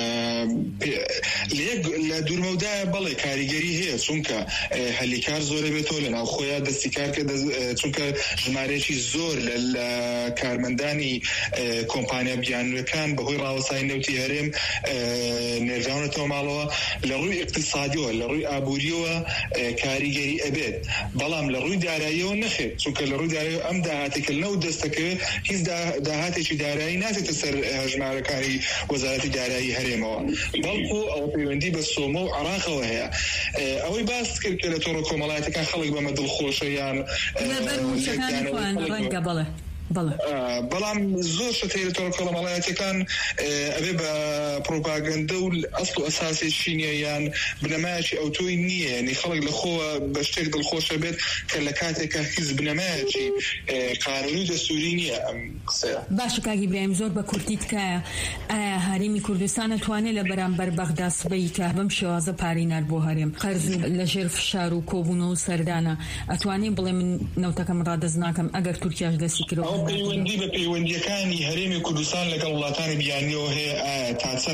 S6: لە دوورمەودایە بەڵێ کاریگەری هەیە چونکە هەلیکار زۆرە بێتەوە لە ناو خۆیان دەستی کار کرد چونکە ژمارەیەکی زۆر لە کارمەندانی کۆمپانیا بیانوەکان بەهۆی ڕاوەسانی نەوتی هەرێم نێردراونەتەوە ماڵەوە. لە ڕووی اقتصادیەوە لە ڕووی ئابووریەوە کاریگەری ئەبێت، بەڵام لە ڕووی داراییەوە نەخێت چونکە لە ڕووی دارایی ئەم داهاتێکە نەوت دەستەکەوێت هیچ داهاتێکی دارایی ناتێتە سەر ژمارەکانی وەزارەتی دارایی هەرێمەوە، بەڵکو ئەوە پەیوەندی بە سۆمە و عراقەوە هەیە. ئەوەی باس کرد کە لە تۆڕە کۆمەڵایەتەکان خەڵک بەمە دڵخۆشە یان
S4: ڕەنگە بەڵێ
S6: بەڵام زۆر شتەی لە تۆڕە کۆمەڵایەتەکان ئەبێ بە پرۆپاگەندە و ئەسڵ و ئەساسێکی نییە یان بنەمایەکی ئەوتۆی نییە، یعنی خەڵک لە خۆوە بە شتێک دڵخۆشە بێت کە لە کاتێکە هیچ بنەمایەکی قانونی دەستوری نییە. ئەم قسەیە
S4: باشە کاک ئیبراهیم زۆر بە کورتی تکایە ئایا هەرێمی کوردستان ئەتوانێت لە بەرامبەر بەغدا سبەی کە بەم شێوازە پارێنەر بۆ هەرێم قەرز لە ژێر فشار و کۆبوونەوە و سەردانە ئەتوانێت بڵێ من نەوتەکەم ڕادەز ناکەم ئەگەر تورکیاش دەستی کرد
S6: پەیوەندی بە پەیوەندیەکانی هەرێمی کوردستان لەگەڵ وڵاتانی بیانیەوە هەیە تا چەند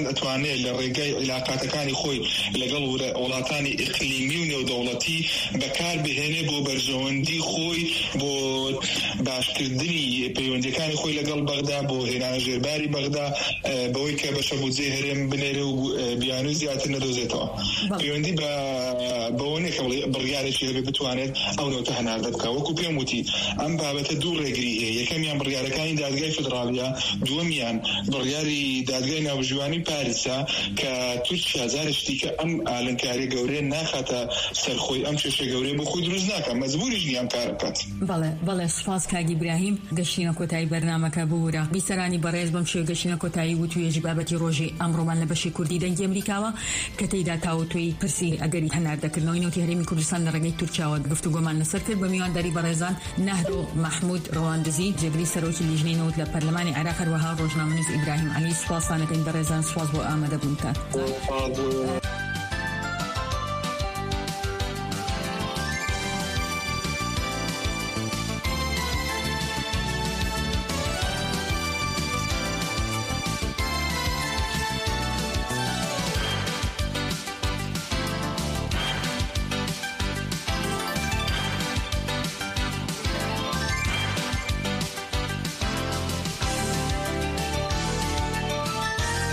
S6: کوردستان ئەتوانێت لە ڕێگای علاقاتەکانی خۆی لەگەڵ وڵاتانی ئیقلیمی و نێودەوڵەتی بەکار بهێنێ بۆ بەرژەوەندی خۆی بۆ باشکردنی پەیوەندیەکانی خۆی لەگەڵ بەغدا بۆ هێنانە ژێرباری بەغدا بەوەی کە بەشە بودجێ هەرێم بنێرە و بیانووی زیاتر نەدۆزێتەوە. پەیوەندی بەوە نیە کە بڕیارێکی هەبێ بتوانێت ئەو نەوتە هەناردە بکە. وەکو پێم وتی ئەم بابەتە دوو ڕێگری هەیە. یەکەمیان بڕیارەکانی دادگای فدرالیە، دووەمیان بڕیاری دادگای ناوژوانی پاریسا کە تورکیا جارشتی کە ئەم ئالنکاری گەورەیە ناخاتە سەرخۆی ئەم کێشە گەورەی بۆ خۆی دروست ناکە، مەجبوریش نیە ئەم کارە بکات.
S4: بەڵێ بەڵێ سوپاس کاگی براهیم. گەشتینە کۆتایی بەرنامەکە بوورە بیسەرانی بەڕێز بەم شێوە گەشتینە کۆتایی و توێژی بابەتی ڕۆژی ئەمڕۆمان لە بەشی کوردی دەنگی ئەمریکاوە کە تێیدا تاوتوی پرسی ئەگەری هەناردەکردنەوەی نەوتی هەرێمی کوردستان لە ڕێگەی تورکیاوە گفتوگۆمان لەسەر کرد بە میوانداری بەڕێزان نەهرۆ محمود ڕەواندزی جێگری سەرۆکی لیژنەی نەوت لە پەرلەمانی عێراق هەروەها ڕۆژنامەنووس ئیبراهیم عەلی. سوپاسانەکەین بەڕێزان، سوپاس بۆ ئامادەبوونتان.